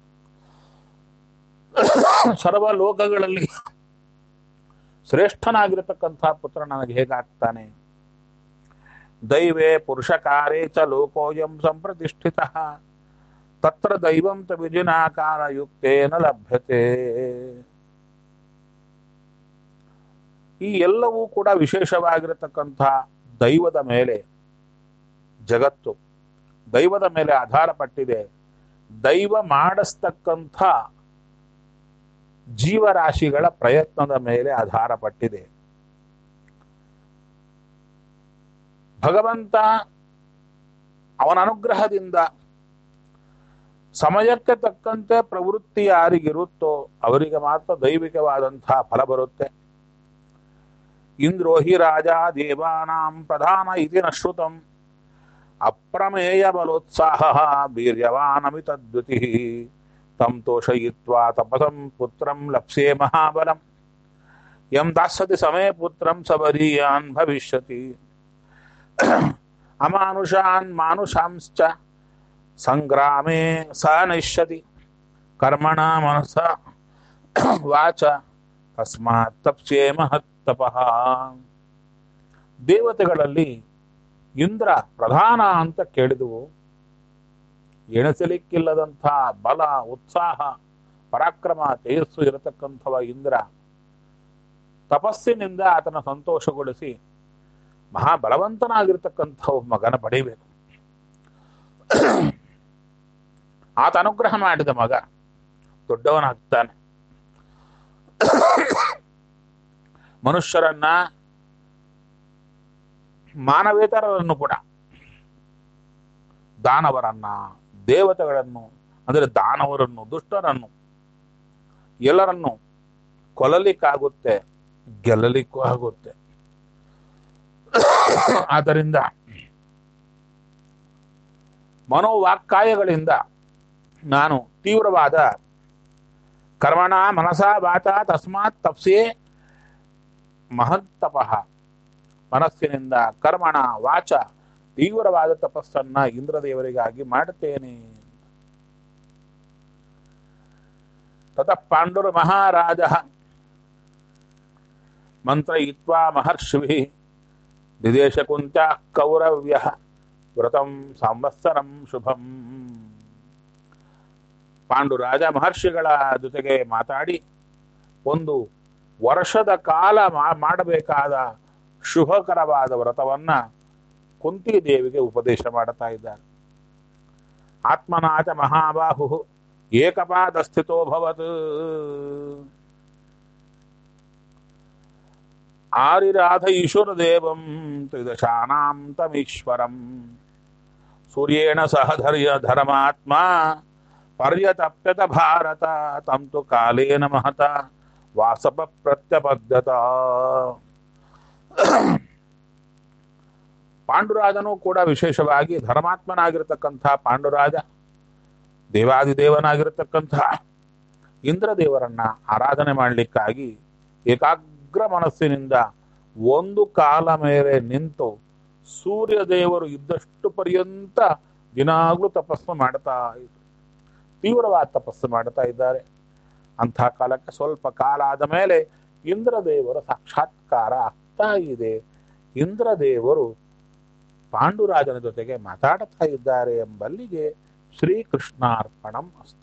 ಸರ್ವ ಲೋಕಗಳಲ್ಲಿ ಶ್ರೇಷ್ಠನಾಗಿರತಕ್ಕಂಥ ಪುತ್ರ ನನಗೆ ಹೇಗಾಗ್ತಾನೆ? ದೈವೇ ಪುರುಷಕಾರೇ ಚ ಲೋಕೋಯಂ ಸಂಪ್ರತಿಷ್ಠಿತ ತತ್ರ ದೈವಂ ತ ವಿಜಿನಾಕಾರ ಯುಕ್ತೇನ ಲಭ್ಯತೆ. ಈ ಎಲ್ಲವೂ ಕೂಡ ವಿಶೇಷವಾಗಿರತಕ್ಕಂಥ ದೈವದ ಮೇಲೆ, ಜಗತ್ತು ದೈವದ ಮೇಲೆ ಆಧಾರ ಪಟ್ಟಿದೆ. ದೈವ ಮಾಡಿಸ್ತಕ್ಕಂಥ ಜೀವರಾಶಿಗಳ ಪ್ರಯತ್ನದ ಮೇಲೆ ಆಧಾರ ಪಟ್ಟಿದೆ. ಭಗವಂತ ಅವನ ಅನುಗ್ರಹದಿಂದ ಸಮಯಕ್ಕೆ ತಕ್ಕಂತೆ ಪ್ರವೃತ್ತಿ ಯಾರಿಗಿರುತ್ತೋ ಅವರಿಗೆ ಮಾತ್ರ ದೈವಿಕವಾದಂತಹ ಫಲ ಬರುತ್ತೆ. ಇಂದ್ರೋ ಹಿ ರಾಜ ದೇವಾನಾಂ ಪ್ರಧಾನ ಇತಿ ನ ಶ್ರುತಂ ಅಪ್ರಮೇಯ ಬಲೋತ್ಸಾಹ ವೀರ್ಯವಾನಮಿತದ್ಯುತಿ ತಂ ತೋಷಯಿತ್ವಾ ತಪಸಂ ಪುತ್ರಂ ಲಪ್ಸ್ಯೆ ಮಹಾಬಲಂ ಯಂ ದಾಸ್ಯತಿ ಸಮೇ ಪುತ್ರಂ ಸಬರೀಯಾನ್ ಭವಿಷ್ಯತಿ ಅಮಾನುಷಾನ್ ಮಾನುಷಾಂಶ್ಚ ಸಂಗ್ರಾಮೇ ಸ ನಶ್ಯತಿ ಕರ್ಮಣ ಮನಸ ವಾಚ ತಸ್ಮಾತ್ ತಪ್ಸ್ಯೆ ಮಹತ್ತಪಃ. ದೇವತೆಗಳಲ್ಲಿ ಇಂದ್ರ ಪ್ರಧಾನ ಅಂತ ಕೇಳಿದವು. ಎಣಿಸಲಿಕ್ಕಿಲ್ಲದಂಥ ಬಲ, ಉತ್ಸಾಹ, ಪರಾಕ್ರಮ, ತೇಜಸ್ಸು ಇರತಕ್ಕಂಥವ ಇಂದ್ರ ತಪಸ್ಸಿನಿಂದ ಆತನ ಸಂತೋಷಗೊಳಿಸಿ ಮಹಾಬಲವಂತನಾಗಿರ್ತಕ್ಕಂಥ ಮಗನ ಪಡೆಯಬೇಕು. ಆತ ಅನುಗ್ರಹ ಮಾಡಿದ ಮಗ ದೊಡ್ಡವನಾಗ್ತಾನೆ. ಮನುಷ್ಯರನ್ನ, ಮಾನವೇತರರನ್ನು ಕೂಡ, ದಾನವರನ್ನ, ದೇವತೆಗಳನ್ನು ಅಂದರೆ ದಾನವರನ್ನು, ದುಷ್ಟರನ್ನು ಎಲ್ಲರನ್ನು ಕೊಲ್ಲಲಿಕ್ಕಾಗುತ್ತೆ, ಗೆಲ್ಲಲಿಕ್ಕೂ ಆಗುತ್ತೆ. ಆದ್ದರಿಂದ ಮನೋವಾಕ್ಕಾಯಗಳಿಂದ ನಾನು ತೀವ್ರವಾದ ಕರ್ಮಣ ಮನಸ ವಾಚ ತಸ್ಮಾತ್ ತಪ್ಸ್ಯೆ ಮಹತ್ತಪಃ, ಮನಸ್ಸಿನಿಂದ ಕರ್ಮಣ ವಾಚ ತೀವ್ರವಾದ ತಪಸ್ಸನ್ನ ಇಂದ್ರದೇವರಿಗಾಗಿ ಮಾಡುತ್ತೇನೆ. ತತಃ ಪಾಂಡುರ್ ಮಹಾರಾಜ ಮಂತ್ರಯಿತ್ವಾ ಮಹರ್ಷಿಭಿಃ ದಿದೇಶ ಕುಂತ್ಯಾ ಕೌರವ್ಯ ವ್ರತಂ ಸಂವತ್ಸರಂ ಶುಭಂ. ಪಾಂಡುರಾಜ ಮಹರ್ಷಿಗಳ ಜೊತೆಗೆ ಮಾತಾಡಿ ಒಂದು ವರ್ಷದ ಕಾಲ ಮಾಡಬೇಕಾದ ಶುಭಕರವಾದ ವ್ರತವನ್ನ ಕುಂತಿ ದೇವಿಗೆ ಉಪದೇಶ ಮಾಡುತ್ತಾ ಇದ್ದಾರೆ. ಆತ್ಮನಾಚ ಮಹಾಬಾಹು ಏಕಪಾದ ಸ್ಥಿತೋ ಭವತ್. ಆರಿರಾಧ ಈಶ್ವರ ದೇವಂ ತ್ರಿದಶಾನಾಂ ತಮೀಶ್ವರಂ ಸೂರ್ಯೇಣ ಸಹ ಧರ್ಮಾತ್ಮ ಪರ್ಯತಪ್ಯತ ಭಾರತ ತಂತು ಕಾಲೇನ ಮಹತ ವಾಸಪ ಪ್ರತ್ಯಪದ್ಧತ. ಪಾಂಡುರಾಜನು ಕೂಡ ವಿಶೇಷವಾಗಿ ಧರ್ಮಾತ್ಮನಾಗಿರತಕ್ಕಂಥ ಪಾಂಡುರಾಜ, ದೇವಾದಿದೇವನಾಗಿರತಕ್ಕಂಥ ಇಂದ್ರದೇವರನ್ನ ಆರಾಧನೆ ಮಾಡಲಿಕ್ಕಾಗಿ ಏಕಾಗ್ರ ಮನಸ್ಸಿನಿಂದ ಒಂದು ಕಾಲ ಮೇಲೆ ನಿಂತು ಸೂರ್ಯ ದೇವರು ಇದ್ದಷ್ಟು ಪರ್ಯಂತ ದಿನಾಗ್ಲೂ ತಪಸ್ಸು ಮಾಡ್ತಾ ಇದ್ರು. ತೀವ್ರವಾದ ತಪಸ್ಸು ಮಾಡ್ತಾ ಇದ್ದಾರೆ. ಅಂಥ ಕಾಲಕ್ಕೆ ಸ್ವಲ್ಪ ಕಾಲ ಆದ ಮೇಲೆ ಇಂದ್ರದೇವರ ಸಾಕ್ಷಾತ್ಕಾರ ಆಗ್ತಾ ಇದೆ. ಇಂದ್ರದೇವರು ಪಾಂಡುರಾಜನ ಜೊತೆಗೆ ಮಾತಾಡ್ತಾ ಇದ್ದಾರೆ ಎಂಬಲ್ಲಿಗೆ ಶ್ರೀಕೃಷ್ಣಾರ್ಪಣಂ ಅಸ್ತು.